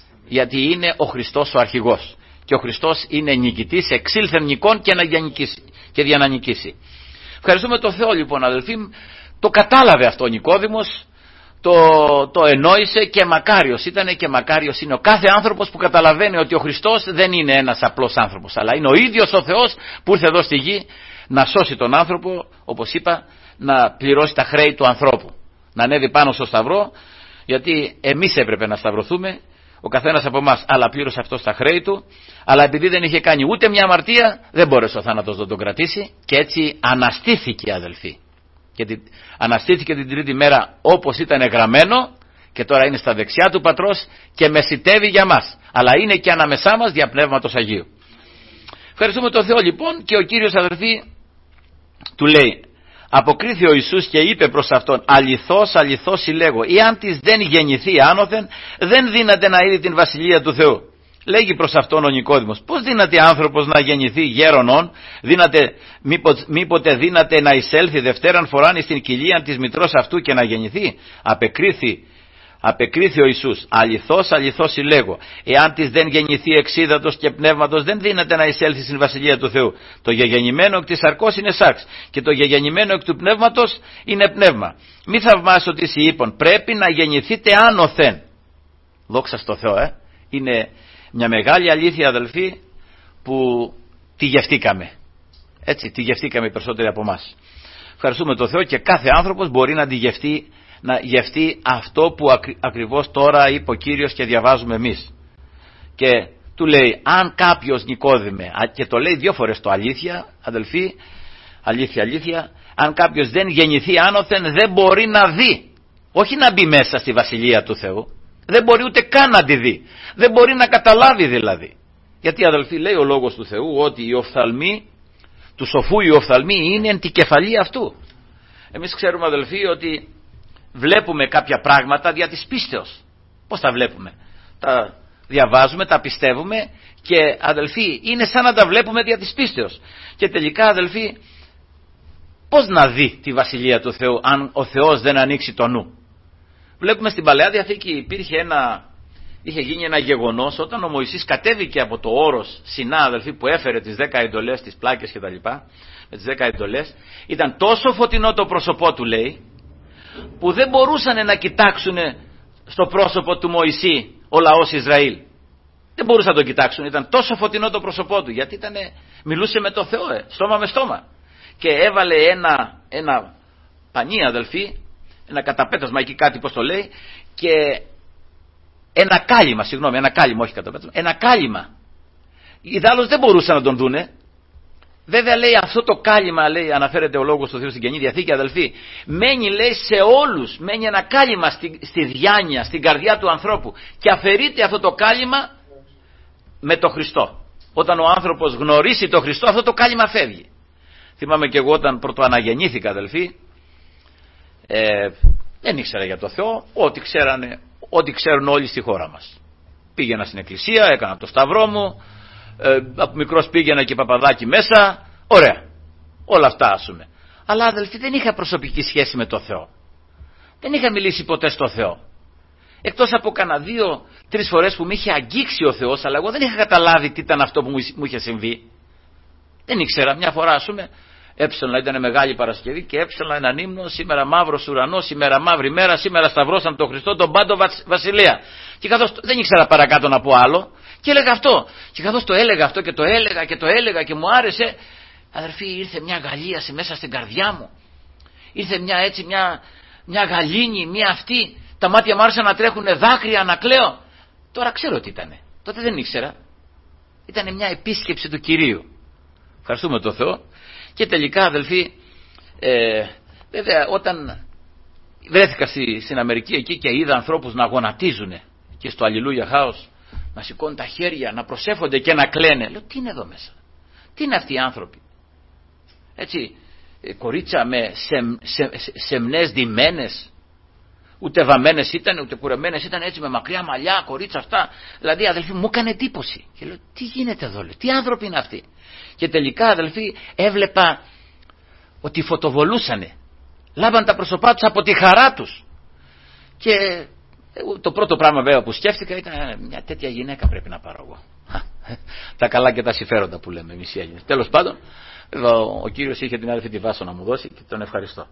Speaker 1: Γιατί είναι ο Χριστός ο αρχηγός. Και ο Χριστός είναι νικητής, εξήλθεν νικών και, να νικήσει, και για να νικήσει. Ευχαριστούμε το Θεό, λοιπόν, αδελφοί, το κατάλαβε αυτό ο Νικόδημος, το, το ενόησε, και μακάριος ήταν και μακάριος είναι ο κάθε άνθρωπος που καταλαβαίνει ότι ο Χριστός δεν είναι ένας απλός άνθρωπος, αλλά είναι ο ίδιος ο Θεός που ήρθε εδώ στη γη να σώσει τον άνθρωπο, όπως είπα, να πληρώσει τα χρέη του ανθρώπου, να ανέβει πάνω στο σταυρό, γιατί εμείς έπρεπε να σταυρωθούμε, ο καθένας από εμάς, αλλά πλήρωσε αυτό στα χρέη του, αλλά επειδή δεν είχε κάνει ούτε μια αμαρτία, δεν μπόρεσε ο θάνατος να τον κρατήσει, και έτσι αναστήθηκε, αδελφοί. Και την, αναστήθηκε την τρίτη μέρα όπως ήταν γραμμένο, και τώρα είναι στα δεξιά του Πατρός και μεσιτεύει για μας, αλλά είναι και ανάμεσά μας δια Πνεύματος Αγίου. Ευχαριστούμε τον Θεό, λοιπόν, και ο Κύριος, αδελφοί, του λέει, αποκρίθη ο Ιησούς και είπε προς αυτόν, αληθώς, αληθώς συλλέγω, εάν της δεν γεννηθεί άνωθεν, δεν δύναται να είδει την Βασιλεία του Θεού. Λέγει προς αυτόν ο Νικόδημος, πώς δύναται άνθρωπος να γεννηθεί γέρονον, δύναται, μήποτε, μήποτε δύναται να εισέλθει δευτέραν φοράν στην κοιλία της μητρός αυτού και να γεννηθεί? Απεκρίθη, απεκρίθη ο Ιησούς, αληθώς, αληθώς συλλέγω, εάν της δεν γεννηθεί εξίδατος και πνεύματος, δεν δύναται να εισέλθει στην Βασιλεία του Θεού. Το γεγεννημένο εκ της σαρκός είναι σάρξ, και το γεγεννημένο εκ του πνεύματος είναι πνεύμα. Μη θαυμάσαι ότι εσύ είπων, πρέπει να γεννηθείτε άνωθεν. Δόξα στο Θεό, ε. Είναι μια μεγάλη αλήθεια, αδελφοί, που τη γευτήκαμε. Έτσι, τη γευτήκαμε οι περισσότεροι από εμάς. Ευχαριστούμε τον Θεό, και κάθε άνθρωπος μπορεί να τη γευτεί, να γευτεί αυτό που ακρι, ακριβώς τώρα είπε ο Κύριος και διαβάζουμε εμείς. Και του λέει, αν κάποιος, Νικόδημε, και το λέει δύο φορές το αλήθεια, αδελφοί, αλήθεια, αλήθεια, αν κάποιος δεν γεννηθεί άνωθεν, δεν μπορεί να δει, όχι να μπει μέσα στη Βασιλεία του Θεού. Δεν μπορεί ούτε καν να τη δει. Δεν μπορεί να καταλάβει δηλαδή. Γιατί αδελφοί λέει ο λόγος του Θεού ότι η οφθαλμή του σοφού, η οφθαλμή είναι εν τη κεφαλή αυτού. Εμείς ξέρουμε αδελφοί ότι βλέπουμε κάποια πράγματα δια της πίστεως. Πώς τα βλέπουμε? Τα διαβάζουμε, τα πιστεύουμε και αδελφοί είναι σαν να τα βλέπουμε δια της πίστεως. Και τελικά αδελφοί, πώς να δει τη Βασιλεία του Θεού αν ο Θεός δεν ανοίξει το νου? Βλέπουμε στην Παλαιά Διαθήκη υπήρχε ένα, είχε γίνει ένα γεγονός όταν ο Μωυσής κατέβηκε από το όρος Σινά αδελφοί που έφερε τις δέκα εντολές, τις πλάκες κτλ. Με τις δέκα εντολές ήταν τόσο φωτεινό το πρόσωπό του λέει που δεν μπορούσαν να κοιτάξουν στο πρόσωπο του Μωυσή ο λαός Ισραήλ. Δεν μπορούσαν να το κοιτάξουν, ήταν τόσο φωτεινό το πρόσωπό του γιατί ήτανε, μιλούσε με το Θεό ε, στόμα με στόμα. Και έβαλε ένα, ένα πανί αδελφοί, ένα καταπέτασμα εκεί κάτι πως το λέει, και ένα κάλυμα, συγγνώμη, ένα κάλυμα, όχι καταπέτασμα, ένα κάλυμα. Οι δάλος δεν μπορούσαν να τον δούνε. Βέβαια λέει αυτό το κάλυμα, λέει, αναφέρεται ο λόγος του Θεού στην Καινή Διαθήκη αδελφοί, μένει λέει σε όλους, μένει ένα κάλυμα στη, στη διάνοια, στην καρδιά του ανθρώπου και αφαιρείται αυτό το κάλυμα με το Χριστό. Όταν ο άνθρωπος γνωρίσει το Χριστό αυτό το κάλυμα φεύγει. Θυμάμαι και εγώ όταν πρωτοαναγεννήθηκα αδελφοί, ε, δεν ήξερα για το Θεό, ό,τι ξέρανε, ό,τι ξέρουν όλοι στη χώρα μας. Πήγαινα στην εκκλησία, έκανα το σταυρό μου, ε, από μικρός πήγαινα και παπαδάκι μέσα, ωραία, όλα αυτά άσουμε. Αλλά αδελφοί δεν είχα προσωπική σχέση με το Θεό. Δεν είχα μιλήσει ποτέ στο Θεό. Εκτός από κανένα δύο, τρεις φορές που με είχε αγγίξει ο Θεός, αλλά εγώ δεν είχα καταλάβει τι ήταν αυτό που μου είχε συμβεί. Δεν ήξερα, μια φορά άσουμε, έψελνα, ήταν μεγάλη Παρασκευή και έψελνα έναν ύμνο, σήμερα μαύρος ουρανός, σήμερα μαύρη μέρα, σήμερα σταυρώσαν τον Χριστό, τον πάντο βασιλεία. Και καθώς δεν ήξερα παρακάτω να πω άλλο, και έλεγα αυτό. Και καθώς το έλεγα αυτό και το έλεγα και το έλεγα και μου άρεσε, αδερφοί, ήρθε μια γαλίαση μέσα στην καρδιά μου. Ήρθε μια έτσι, μια, μια γαλήνη, μια αυτή. Τα μάτια μου άρχισαν να τρέχουν δάκρυα, να κλαίω. Τώρα ξέρω τι ήτανε. Τότε δεν ήξερα. Ήτανε μια επίσκεψη του Κυρίου. Ευχαριστούμε τον Θεό. Και τελικά αδελφοί, ε, βέβαια όταν βρέθηκα στη, στην Αμερική εκεί και είδα ανθρώπους να γονατίζουν και στο Αλληλούια Χάος, να σηκώνουν τα χέρια, να προσεύχονται και να κλαίνε. Λέω τι είναι εδώ μέσα? Τι είναι αυτοί οι άνθρωποι? Έτσι, κορίτσα με σεμ, σε, σε, σεμνές ντυμένες, ούτε βαμμένες ήταν, ούτε κουρεμένες ήταν, έτσι με μακριά μαλλιά, κορίτσα αυτά. Δηλαδή αδελφοί μου έκανε εντύπωση. Και λέω τι γίνεται εδώ, λέω, τι άνθρωποι είναι αυτοί? Και τελικά αδελφοί έβλεπα ότι φωτοβολούσανε. Λάβαν τα πρόσωπά τους από τη χαρά τους. Και το πρώτο πράγμα βέβαια που σκέφτηκα ήταν μια τέτοια γυναίκα πρέπει να πάρω εγώ. Τα καλά και τα συμφέροντα που λέμε εμείς οι Έλληνες. Τέλος πάντων, ο Κύριος είχε την αδελφή τη Βάσο να μου δώσει και τον ευχαριστώ.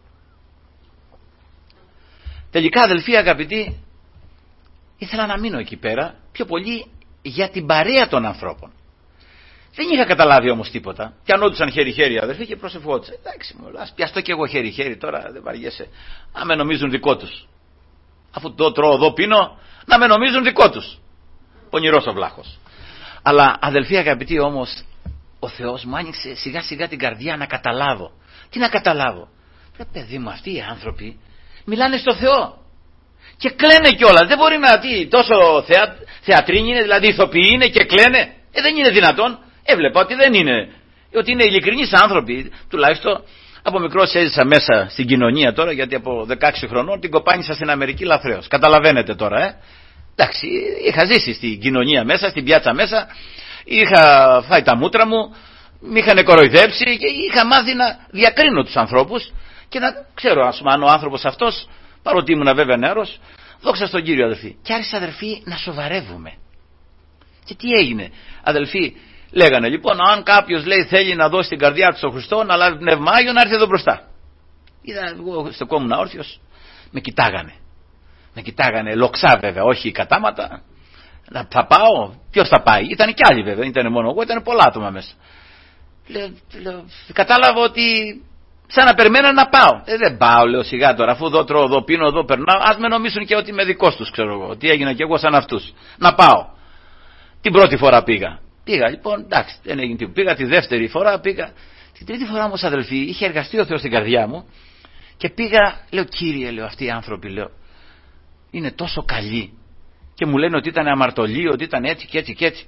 Speaker 1: Τελικά αδελφοί αγαπητοί, ήθελα να μείνω εκεί πέρα πιο πολύ για την παρέα των ανθρώπων. Δεν είχα καταλάβει όμως τίποτα. Πιανόντουσαν χέρι-χέρι αδελφοί και προσευχόντουσαν. Εντάξει, μου ας πιαστώ και εγώ χέρι-χέρι τώρα, δεν βαριέσαι. Να με νομίζουν δικό τους. Αφού το τρώω εδώ πίνω, να με νομίζουν δικό τους. Πονηρός ο βλάχος. Αλλά αδελφοί αγαπητοί όμως, ο Θεός μου άνοιξε σιγά σιγά την καρδιά να καταλάβω. Τι να καταλάβω? Ρε παιδί μου, αυτοί οι άνθρωποι μιλάνε στο Θεό. Και κλαίνε κιόλας. Δεν μπορεί να τι, τόσο θεα, θεατρίνοι είναι, δηλαδή ηθοποιοί είναι και κλαίνε. Ε, δεν είναι δυνατόν. Έβλεπα ότι δεν είναι. Ότι είναι ειλικρινείς άνθρωποι. Τουλάχιστον από μικρός έζησα μέσα στην κοινωνία τώρα, γιατί από δεκαέξι χρονών την κοπάνισα στην Αμερική λαθρέως. Καταλαβαίνετε τώρα, ε. Εντάξει, είχα ζήσει στην κοινωνία μέσα, στην πιάτσα μέσα. Είχα φάει τα μούτρα μου, με είχαν κοροϊδέψει και είχα μάθει να διακρίνω τους ανθρώπους και να ξέρω ας πούμε, αν ο άνθρωπος αυτός, παρότι ήμουν βέβαια νεαρός, δόξα στον Κύριο αδελφοί. Και άρχισα αδελφοί να σοβαρεύουμε. Και τι έγινε αδελφοί? Λέγανε λοιπόν, αν κάποιος λέει θέλει να δώσει την καρδιά του στον Χριστό, να λάβει πνεύμα Άγιο, να έρθει εδώ μπροστά. Είδα εγώ στεκόμουν όρθιος, με κοιτάγανε. Με κοιτάγανε λοξά βέβαια, όχι κατάματα. Να, θα πάω, ποιος θα πάει? Ήταν κι άλλοι βέβαια, δεν ήταν μόνο εγώ, ήταν πολλά άτομα μέσα. Λέω, λέω, κατάλαβα ότι σαν να περιμένω να πάω. Ε, δεν πάω, λέω σιγά τώρα, αφού εδώ τρώω, εδώ πίνω, εδώ περνάω, ας με νομίσουν και ότι είμαι δικός τους, ξέρω εγώ, ότι έγινα κι εγώ σαν αυτούς. Να πάω. Την πρώτη φορά πήγα. Πήγα λοιπόν, εντάξει, δεν έγινε τίποτα. Πήγα τη δεύτερη φορά, πήγα. Την τρίτη φορά όμως αδελφοί, είχε εργαστεί ο Θεός στην καρδιά μου και πήγα, λέω Κύριε, λέω, αυτοί οι άνθρωποι, λέω, είναι τόσο καλοί. Και μου λένε ότι ήταν αμαρτωλοί, ότι ήταν έτσι και έτσι και έτσι.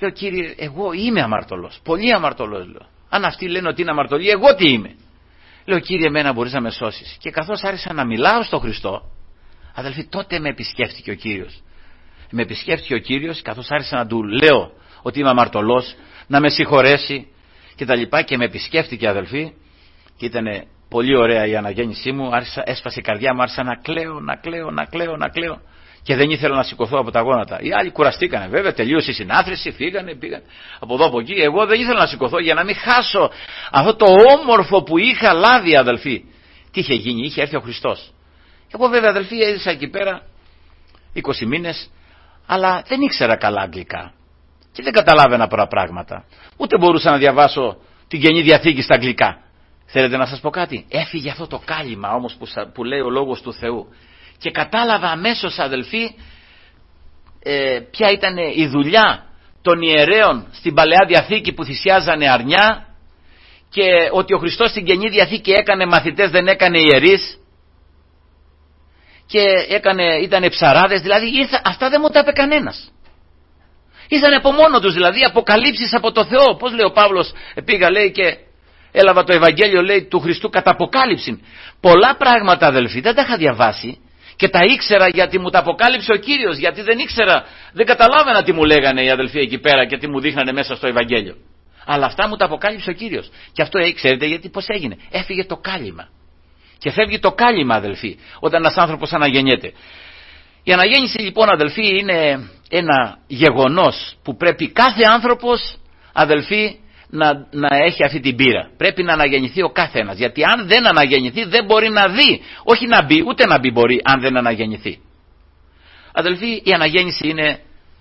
Speaker 1: Λέω, Κύριε, εγώ είμαι αμαρτωλός, πολύ αμαρτωλός, λέω. Αν αυτοί λένε ότι είναι αμαρτωλοί, εγώ τι είμαι? Λέω, Κύριε, εμένα μπορείς να με σώσεις? Και καθώς άρχισα να μιλάω στον Χριστό, αδελφοί, τότε με επισκέφτηκε ο Κύριος. Με επισκέφτηκε ο Κύριος, καθώς άρχισα να του λέω ότι είμαι αμαρτωλός, να με συγχωρέσει και τα λοιπά, και με επισκέφτηκε, αδελφοί, και ήταν πολύ ωραία η αναγέννησή μου. Άρχισα, έσπασε η καρδιά μου, άρχισα να κλαίω, να κλαίω, να κλαίω, να κλαίω. Και δεν ήθελα να σηκωθώ από τα γόνατα. Οι άλλοι κουραστήκανε, βέβαια, τελείωσε η συνάθρηση, φύγανε, πήγανε από εδώ από εκεί. Εγώ δεν ήθελα να σηκωθώ για να μην χάσω αυτό το όμορφο που είχα λάβει, αδελφοί. Τι είχε γίνει? Είχε έρθει ο Χριστός. Εγώ, βέβαια, αδελφοί, έζησα εκεί πέρα είκοσι μήνες, αλλά δεν ήξερα καλά αγγλικά. Και δεν καταλάβαινα πολλά πράγματα. Ούτε μπορούσα να διαβάσω την Καινή Διαθήκη στα αγγλικά. Θέλετε να σας πω κάτι? Έφυγε αυτό το κάλυμα όμως που, που λέει ο Λόγος του Θεού. Και κατάλαβα αμέσως, αδελφοί, ε, ποια ήταν η δουλειά των ιερέων στην Παλαιά Διαθήκη που θυσιάζανε αρνιά, και ότι ο Χριστός στην Καινή Διαθήκη έκανε μαθητές, δεν έκανε ιερείς, και έκανε, ήταν ψαράδες. Δηλαδή ήρθα, αυτά δεν μου τα είπε κανένας. Ήρθαν από μόνο τους, δηλαδή αποκαλύψεις από το Θεό. Πώς λέει ο Παύλος, πήγα, λέει, και έλαβα το Ευαγγέλιο, λέει, του Χριστού κατά αποκάλυψη. Πολλά πράγματα, αδελφοί, δεν τα είχα διαβάσει και τα ήξερα γιατί μου τα αποκάλυψε ο Κύριος. Γιατί δεν ήξερα, δεν καταλάβαινα τι μου λέγανε οι αδελφοί εκεί πέρα και τι μου δείχνανε μέσα στο Ευαγγέλιο. Αλλά αυτά μου τα αποκάλυψε ο Κύριος. Και αυτό, ξέρετε γιατί, πώς έγινε? Έφυγε το κάλυμα. Και φεύγει το κάλυμα, αδελφοί, όταν ένας άνθρωπος αναγεννιέται. Η αναγέννηση, λοιπόν, αδελφοί, είναι ένα γεγονός που πρέπει κάθε άνθρωπος, αδελφοί, να, να έχει αυτή την πείρα. Πρέπει να αναγεννηθεί ο κάθε ένας. Γιατί αν δεν αναγεννηθεί δεν μπορεί να δει. Όχι να μπει, ούτε να μπει μπορεί αν δεν αναγεννηθεί. Αδελφοί, η αναγέννηση είναι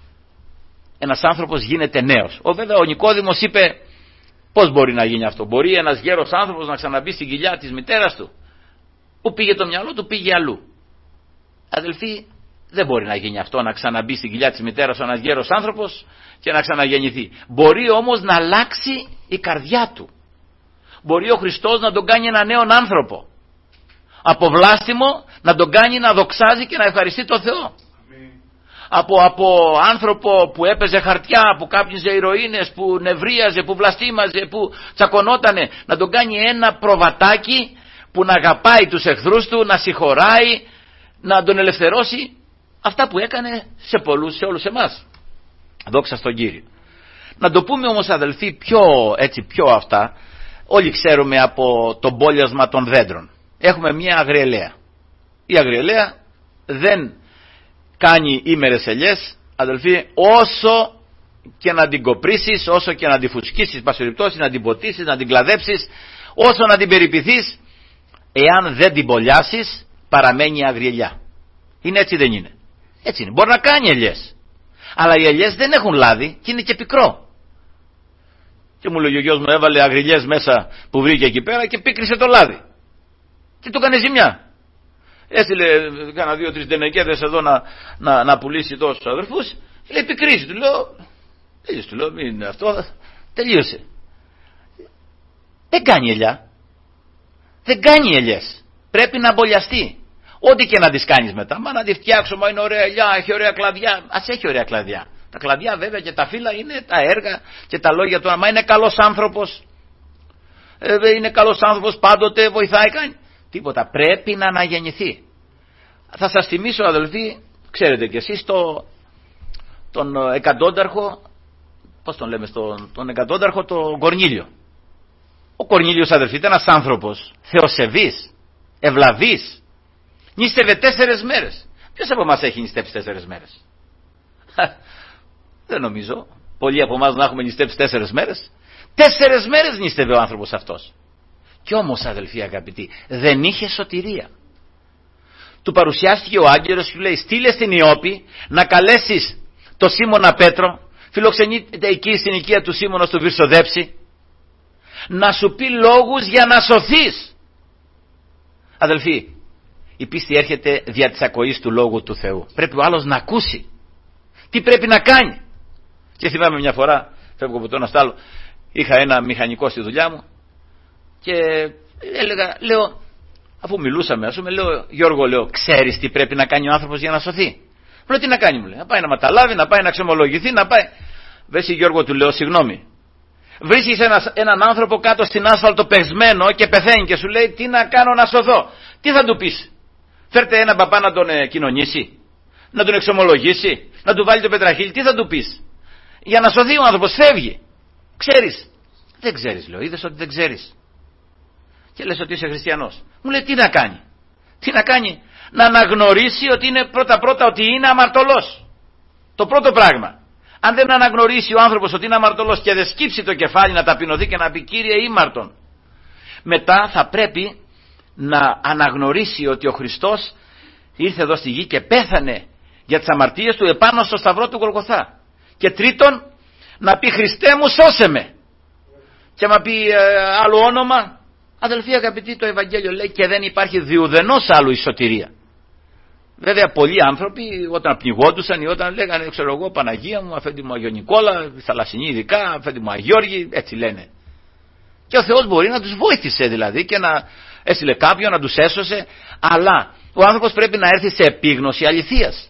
Speaker 1: ένας άνθρωπος γίνεται νέος. Ο, βέβαια, ο Νικόδημος είπε, πώς μπορεί να γίνει αυτό? Μπορεί ένας γέρος άνθρωπος να ξαναμπεί στην κοιλιά της μητέρας του? Που πήγε το μυαλό του, πήγε αλλού. Αδελφοί, δεν μπορεί να γίνει αυτό, να ξαναμπεί στην κοιλιά της μητέρας ένας γέρος άνθρωπος και να ξαναγεννηθεί. Μπορεί όμως να αλλάξει η καρδιά του. Μπορεί ο Χριστός να τον κάνει ένα νέον άνθρωπο. Από βλάστημο να τον κάνει να δοξάζει και να ευχαριστεί τον Θεό. Από, από άνθρωπο που έπαιζε χαρτιά, που κάπνιζε ηρωίνες, που νευρίαζε, που βλαστήμαζε, που τσακωνότανε, να τον κάνει ένα προβατάκι που να αγαπάει τους εχθρούς του, να συγχωράει, να τον ελευθερώσει. Αυτά που έκανε σε πολλούς, σε όλους εμάς. Δόξα στον Κύριο. Να το πούμε όμως, αδελφοί, πιο έτσι, πιο αυτά. Όλοι ξέρουμε από το μπόλιασμα των δέντρων. Έχουμε μια αγριελαία. Η αγριελαία δεν κάνει ήμερες ελιές, αδελφοί, όσο και να την κοπρίσεις, όσο και να την φουσκίσεις, πασχοληπτώσεις, να την ποτίσεις, να την κλαδέψεις, όσο να την περιποιηθείς, εάν δεν την μπολιάσεις, παραμένει αγριελιά. Είναι έτσι, δεν είναι? Έτσι είναι. Μπορεί να κάνει ελιές, αλλά οι ελιές δεν έχουν λάδι και είναι και πικρό. Και μου λέει ο γιος μου, έβαλε αγριελιές μέσα που βρήκε εκεί πέρα και πίκρισε το λάδι. Και του έκανε ζημιά. Έστειλε κάνα δύο-τρεις τενεκέδες εδώ να, να, να πουλήσει τόσους αδερφούς. Λέει πικρίσει. Του λέω, τελείωσε, του λέω, μην είναι αυτό, τελείωσε. Δεν κάνει ελιά. Δεν κάνει ελιές. Πρέπει να μπολιαστεί. Ό,τι και να τις κάνεις μετά. Μα να τη φτιάξω, μα είναι ωραία ελιά, έχει ωραία κλαδιά. Ας έχει ωραία κλαδιά. Τα κλαδιά βέβαια και τα φύλλα είναι τα έργα και τα λόγια του. Μα είναι καλός άνθρωπος. Ε, είναι καλός άνθρωπος, πάντοτε βοηθάει, κάνει. Τίποτα. Πρέπει να αναγεννηθεί. Θα σας θυμίσω, αδελφοί, ξέρετε κι εσείς το, τον εκατόνταρχο, πώς τον λέμε, τον, τον εκατόνταρχο, τον Κορνήλιο. Ο Κορνήλιος, αδελφοί, ήταν ένας άνθρωπος θεοσεβής, ευλαβής. Νίστευε τέσσερες μέρες. Ποιος από εμάς έχει νηστέψει τέσσερες μέρες? Δεν νομίζω. Πολλοί από εμάς να έχουμε νηστέψει τέσσερες μέρες. Τέσσερες μέρες νήστευε ο άνθρωπος αυτός. Κι όμως, αδελφοί αγαπητοί, δεν είχε σωτηρία. Του παρουσιάστηκε ο άγγελος και του λέει, στείλε στην Ιώπη να καλέσεις το Σίμωνα Πέτρο, φιλοξενείται εκεί στην οικία του Σίμωνα στο Βυρσοδέψη, να σου πει λόγους για να σωθείς. Αδελφοί, η πίστη έρχεται δια της ακοής του Λόγου του Θεού. Πρέπει ο άλλος να ακούσει τι πρέπει να κάνει. Και θυμάμαι μια φορά, φεύγω από το ένα στάλο, είχα ένα μηχανικό στη δουλειά μου και έλεγα, λέω, αφού μιλούσαμε, ας πούμε, λέω, Γιώργο, λέω, ξέρεις τι πρέπει να κάνει ο άνθρωπος για να σωθεί? Μου λέει, τι να κάνει? Μου λέει, να πάει να ματαλάβει, να πάει να ξεμολογηθεί, να πάει. Βρέσει Γιώργο, του λέω, συγγνώμη. Βρίσκεις ένα, έναν άνθρωπο κάτω στην άσφαλτο πεσμένο και πεθαίνει και σου λέει τι να κάνω να σωθώ. Τι θα του πεις? Φέρτε έναν παπά να τον ε, κοινωνήσει, να τον εξομολογήσει, να του βάλει το πετραχύλι. Τι θα του πεις? Για να σωθεί ο άνθρωπος φεύγει. Ξέρεις? Δεν ξέρεις, λέω. Είδες ότι δεν ξέρεις. Και λες ότι είσαι χριστιανός. Μου λέει τι να κάνει? Τι να κάνει? Να αναγνωρίσει ότι είναι πρώτα πρώτα ότι είναι αμαρτωλός. Το πρώτο πράγμα. Αν δεν αναγνωρίσει ο άνθρωπος ότι είναι αμαρτωλός και δεν σκύψει το κεφάλι να ταπεινωθεί και να πει Κύριε ήμαρτον, μετά θα πρέπει να αναγνωρίσει ότι ο Χριστός ήρθε εδώ στη γη και πέθανε για τις αμαρτίες του επάνω στο σταυρό του Γολγοθά. Και τρίτον, να πει Χριστέ μου σώσε με. Και άμα πει ε, άλλο όνομα, αδελφοί αγαπητοί, το Ευαγγέλιο λέει και δεν υπάρχει διουδενός άλλου η σωτηρία. Βέβαια πολλοί άνθρωποι όταν πνιγόντουσαν ή όταν λέγανε ξέρω εγώ Παναγία μου, αφέντη μου Αγιο Νικόλα, Θαλασσινή ειδικά, αφέντη μου Αγιώργη, έτσι λένε. Και ο Θεός μπορεί να τους βοήθησε δηλαδή και να έστειλε κάποιον να τους έσωσε, αλλά ο άνθρωπος πρέπει να έρθει σε επίγνωση αληθείας.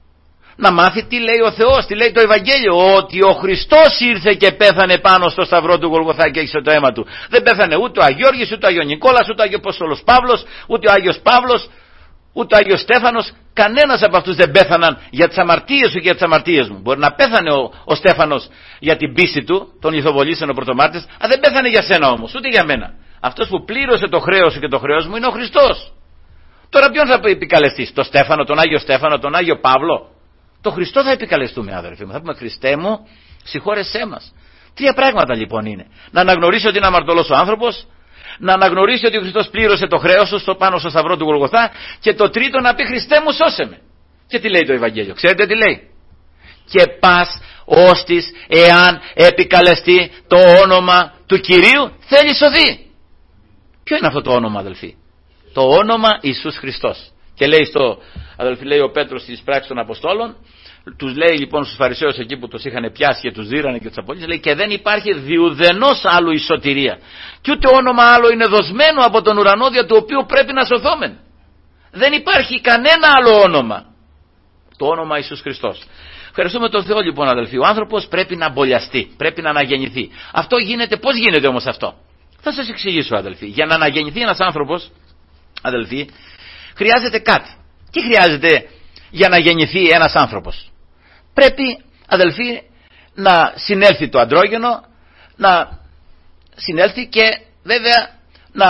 Speaker 1: Να μάθει τι λέει ο Θεός, τι λέει το Ευαγγέλιο, ότι ο Χριστός ήρθε και πέθανε πάνω στο σταυρό του Γολγοθά και έχισε το αίμα του. Δεν πέθανε ούτε ο Αγιώργης, ούτε ο Αγιο Νικόλας, ούτε ο Άγιος Απόστολος Παύλος, ούτε ο Άγιος Παύλος, ούτε ο Άγιος Στέφανος. Κανένας από αυτούς δεν πέθαναν για τις αμαρτίες σου και για τις αμαρτίες μου. Μπορεί να πέθανε ο, ο Στέφανος για την πίστη του, τον λιθοβολήσαν ο πρωτομάρτης, αλλά δεν πέθανε για σένα όμως, ούτε για μένα. Αυτός που πλήρωσε το χρέος σου και το χρέος μου είναι ο Χριστός. Τώρα ποιον θα επικαλεστείς? Τον Στέφανο, τον Άγιο Στέφανο, τον Άγιο Παύλο? Το Χριστό θα επικαλεστούμε, αδερφοί μου. Θα πούμε Χριστέ μου, συγχώρεσέ μας. Τρία πράγματα λοιπόν είναι. Να αναγνωρίσει ότι είναι αμαρτωλός ο άνθρωπος, να αναγνωρίσει ότι ο Χριστός πλήρωσε το χρέος σου στο πάνω στο σταυρό του Γολγοθά, και το τρίτο να πει Χριστέ μου σώσε με. Και τι λέει το Ευαγγέλιο? Ξέρετε τι λέει? Και πας ώστις εάν επικαλεστεί το όνομα του Κυρίου θέλει σωθεί. Ποιο είναι αυτό το όνομα, αδελφοί? Το όνομα Ιησούς Χριστός. Και λέει στο, αδελφοί, λέει ο Πέτρος στις πράξεις των Αποστόλων, τους λέει λοιπόν στους Φαρισαίους εκεί που τους είχαν πιάσει και τους δίρανε και τους απολύσανε, λέει και δεν υπάρχει διουδενός άλλου η σωτηρία. Και ούτε όνομα άλλο είναι δοσμένο από τον ουρανό δια του οποίου πρέπει να σωθόμεν. Δεν υπάρχει κανένα άλλο όνομα. Το όνομα Ιησούς Χριστός. Ευχαριστούμε τον Θεό λοιπόν, αδελφοί. Ο άνθρωπος πρέπει να μπολιαστεί, πρέπει να αναγεννηθεί. Αυτό γίνεται, πώς γίνεται όμως αυτό? Θα σας εξηγήσω, αδελφοί. Για να αναγεννηθεί ένας άνθρωπος, αδελφοί, χρειάζεται κάτι. Τι χρειάζεται για να γεννηθεί ένας άνθρωπος? Πρέπει, αδελφοί, να συνέλθει το αντρόγενο, να συνέλθει και βέβαια να,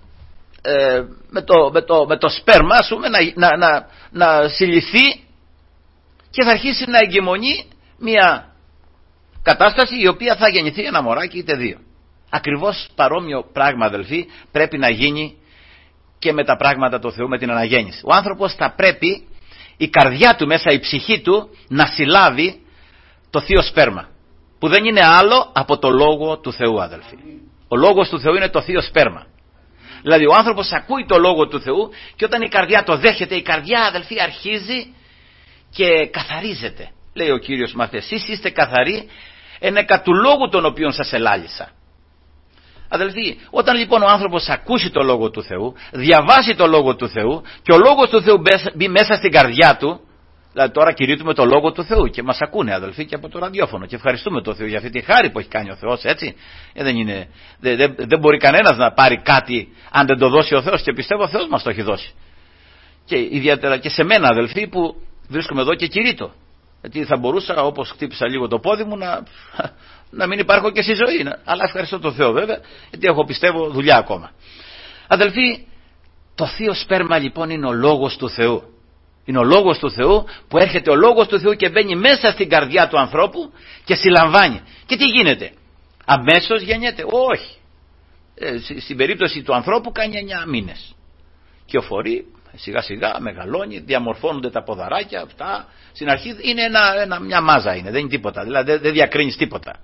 Speaker 1: ε, με, το, με, το, με το σπέρμα πούμε, να, να, να, να συλληφθεί και θα αρχίσει να εγκυμονεί μια κατάσταση η οποία θα γεννηθεί ένα μωράκι είτε δύο. Ακριβώς παρόμοιο πράγμα, αδελφοί, πρέπει να γίνει και με τα πράγματα του Θεού, με την αναγέννηση. Ο άνθρωπος θα πρέπει η καρδιά του μέσα, η ψυχή του να συλλάβει το θείο σπέρμα, που δεν είναι άλλο από το Λόγο του Θεού, αδελφοί. Ο Λόγος του Θεού είναι το θείο σπέρμα. Δηλαδή ο άνθρωπος ακούει το Λόγο του Θεού και όταν η καρδιά το δέχεται, η καρδιά, αδελφοί, αρχίζει και καθαρίζεται. Λέει ο Κύριος, μάθε εσείς είστε καθαροί ενέκα του Λόγου τον οποίον σας ελάλησα. Αδελφοί, όταν λοιπόν ο άνθρωπος ακούσει το Λόγο του Θεού, διαβάσει το Λόγο του Θεού και ο Λόγος του Θεού μπει μέσα στην καρδιά του, δηλαδή τώρα κηρύττουμε το Λόγο του Θεού και μας ακούνε, αδελφοί, και από το ραδιόφωνο και ευχαριστούμε τον Θεό για αυτή τη χάρη που έχει κάνει ο Θεός, έτσι. Ε, δεν, είναι, δεν, δεν, δεν μπορεί κανένας να πάρει κάτι αν δεν το δώσει ο Θεός, και πιστεύω ο Θεός μας το έχει δώσει. Και ιδιαίτερα και σε μένα, αδελφοί, που βρίσκομαι εδώ και κηρύττω. Γιατί θα μπορούσα, όπως χτύπησα λίγο το πόδι μου, να, να μην υπάρχω και στη ζωή. Να, αλλά ευχαριστώ τον Θεό βέβαια, γιατί έχω, πιστεύω, δουλειά ακόμα. Αδελφοί, το θείο σπέρμα λοιπόν είναι ο Λόγος του Θεού. Είναι ο Λόγος του Θεού που έρχεται ο Λόγος του Θεού και μπαίνει μέσα στην καρδιά του ανθρώπου και συλλαμβάνει. Και τι γίνεται? Αμέσως γεννιέται? Όχι. Ε, στην περίπτωση του ανθρώπου κάνει εννιά μήνες. Και οφορεί, σιγά σιγά μεγαλώνει, διαμορφώνονται τα ποδαράκια αυτά. Στην αρχή είναι ένα, ένα, μια μάζα, είναι, δεν είναι τίποτα, δηλαδή δεν, δεν διακρίνεις τίποτα.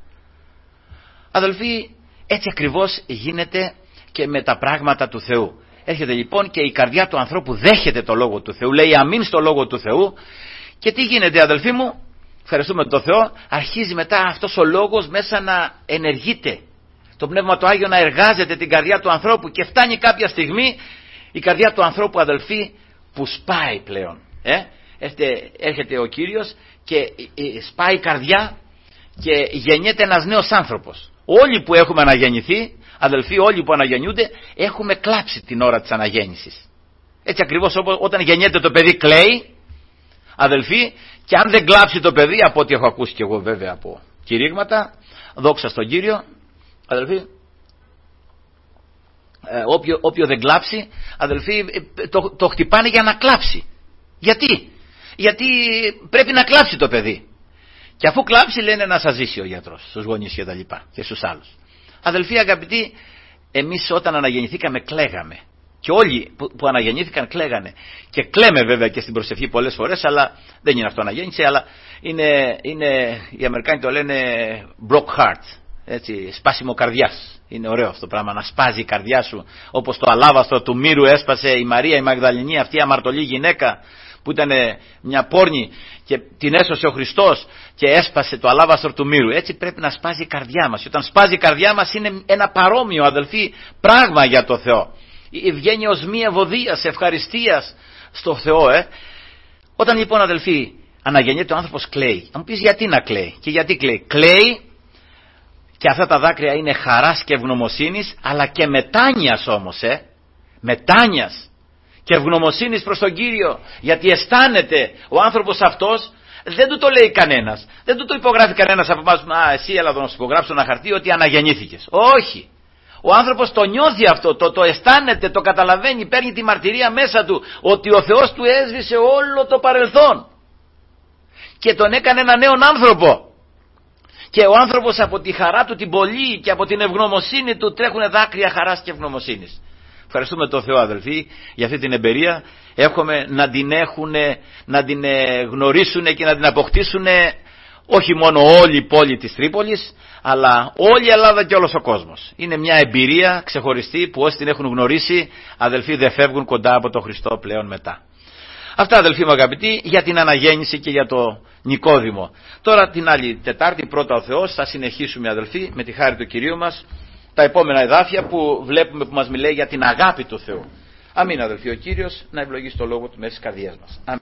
Speaker 1: Αδελφοί, έτσι ακριβώς γίνεται και με τα πράγματα του Θεού. Έρχεται λοιπόν και η καρδιά του ανθρώπου δέχεται το Λόγο του Θεού, λέει αμήν στο Λόγο του Θεού, και τι γίνεται, αδελφοί μου? Ευχαριστούμε τον Θεό, αρχίζει μετά αυτός ο Λόγος μέσα να ενεργείται, το Πνεύμα το Άγιο να εργάζεται την καρδιά του ανθρώπου, και φτάνει κάποια στιγμή η καρδιά του ανθρώπου, αδελφοί, που σπάει πλέον. Ε? Έρχεται, έρχεται ο Κύριος και σπάει η καρδιά και γεννιέται ένας νέος άνθρωπος. Όλοι που έχουμε αναγεννηθεί, αδελφοί, όλοι που αναγεννιούνται, έχουμε κλάψει την ώρα της αναγέννησης. Έτσι ακριβώς όπως όταν γεννιέται το παιδί κλαίει, αδελφοί, και αν δεν κλάψει το παιδί, από ό,τι έχω ακούσει και εγώ βέβαια από κηρύγματα, δόξα στον Κύριο, αδελφοί, ε, όποιο, όποιο δεν κλάψει, αδελφοί, το, το χτυπάνε για να κλάψει. Γιατί? Γιατί πρέπει να κλάψει το παιδί. Και αφού κλάψει, λένε, να σας ζήσει ο γιατρός, στους γονείς και τα λοιπά και στους άλλους. Αδελφοί αγαπητοί, εμείς όταν αναγεννηθήκαμε κλαίγαμε. Και όλοι που, που αναγεννήθηκαν κλαίγανε. Και κλαίμε βέβαια και στην προσευχή πολλές φορές, αλλά δεν είναι αυτό αναγέννηση, αλλά είναι, είναι, οι Αμερικάνοι το λένε broke heart, έτσι, σπάσιμο καρδιάς. Είναι ωραίο αυτό το πράγμα, να σπάζει η καρδιά σου, όπως το αλάβαστρο του Μύρου έσπασε η Μαρία η Μαγδαληνή, αυτή η αμαρτωλή γυναίκα που ήταν μια πόρνη και την έσωσε ο Χριστός και έσπασε το αλάβαστρο του Μύρου. Έτσι πρέπει να σπάζει η καρδιά μας. Και όταν σπάζει η καρδιά μας είναι ένα παρόμοιο, αδελφοί, πράγμα για το Θεό. Βγαίνει ως μία ευωδίας, ευχαριστίας στο Θεό. Ε. Όταν λοιπόν, αδελφοί, αναγεννιέται ο άνθρωπος, κλαίει. Θα μου πεις γιατί να κλαίει και γιατί κλαίει. Κλαίει, και αυτά τα δάκρυα είναι χαράς και ευγνωμοσύνης, αλλά και μετάνοιας όμως, ε. μετάνοιας και ευγνωμοσύνης προς τον Κύριο, γιατί αισθάνεται ο άνθρωπος αυτός, δεν του το λέει κανένας, δεν του το υπογράφει κανένας από εμάς, α, εσύ έλα εδώ να σου υπογράψω ένα χαρτί ότι αναγεννήθηκες. Όχι. Ο άνθρωπος το νιώθει αυτό, το, το αισθάνεται, το καταλαβαίνει, παίρνει τη μαρτυρία μέσα του ότι ο Θεός του έσβησε όλο το παρελθόν και τον έκανε ένα νέο άνθρωπο. Και ο άνθρωπος από τη χαρά του την πολύ και από την ευγνωμοσύνη του τρέχουν δάκρυα χαράς και ευγνωμοσύνης. Ευχαριστούμε τον Θεό, αδελφοί, για αυτή την εμπειρία. Εύχομαι να την έχουν, να την γνωρίσουν και να την αποκτήσουν όχι μόνο όλη η πόλη της Τρίπολης, αλλά όλη η Ελλάδα και όλος ο κόσμος. Είναι μια εμπειρία ξεχωριστή που όσοι την έχουν γνωρίσει, αδελφοί, δεν φεύγουν κοντά από τον Χριστό πλέον μετά. Αυτά, αδελφοί μου αγαπητοί, για την αναγέννηση και για το Νικόδημο. Τώρα την άλλη Τετάρτη, πρώτα ο Θεός, θα συνεχίσουμε, αδελφοί, με τη χάρη του Κυρίου μας, τα επόμενα εδάφια που βλέπουμε που μας μιλάει για την αγάπη του Θεού. Αμήν, αδελφοί, ο Κύριος να ευλογήσει το λόγο του μέσα στις καρδιές μας. Αμήν.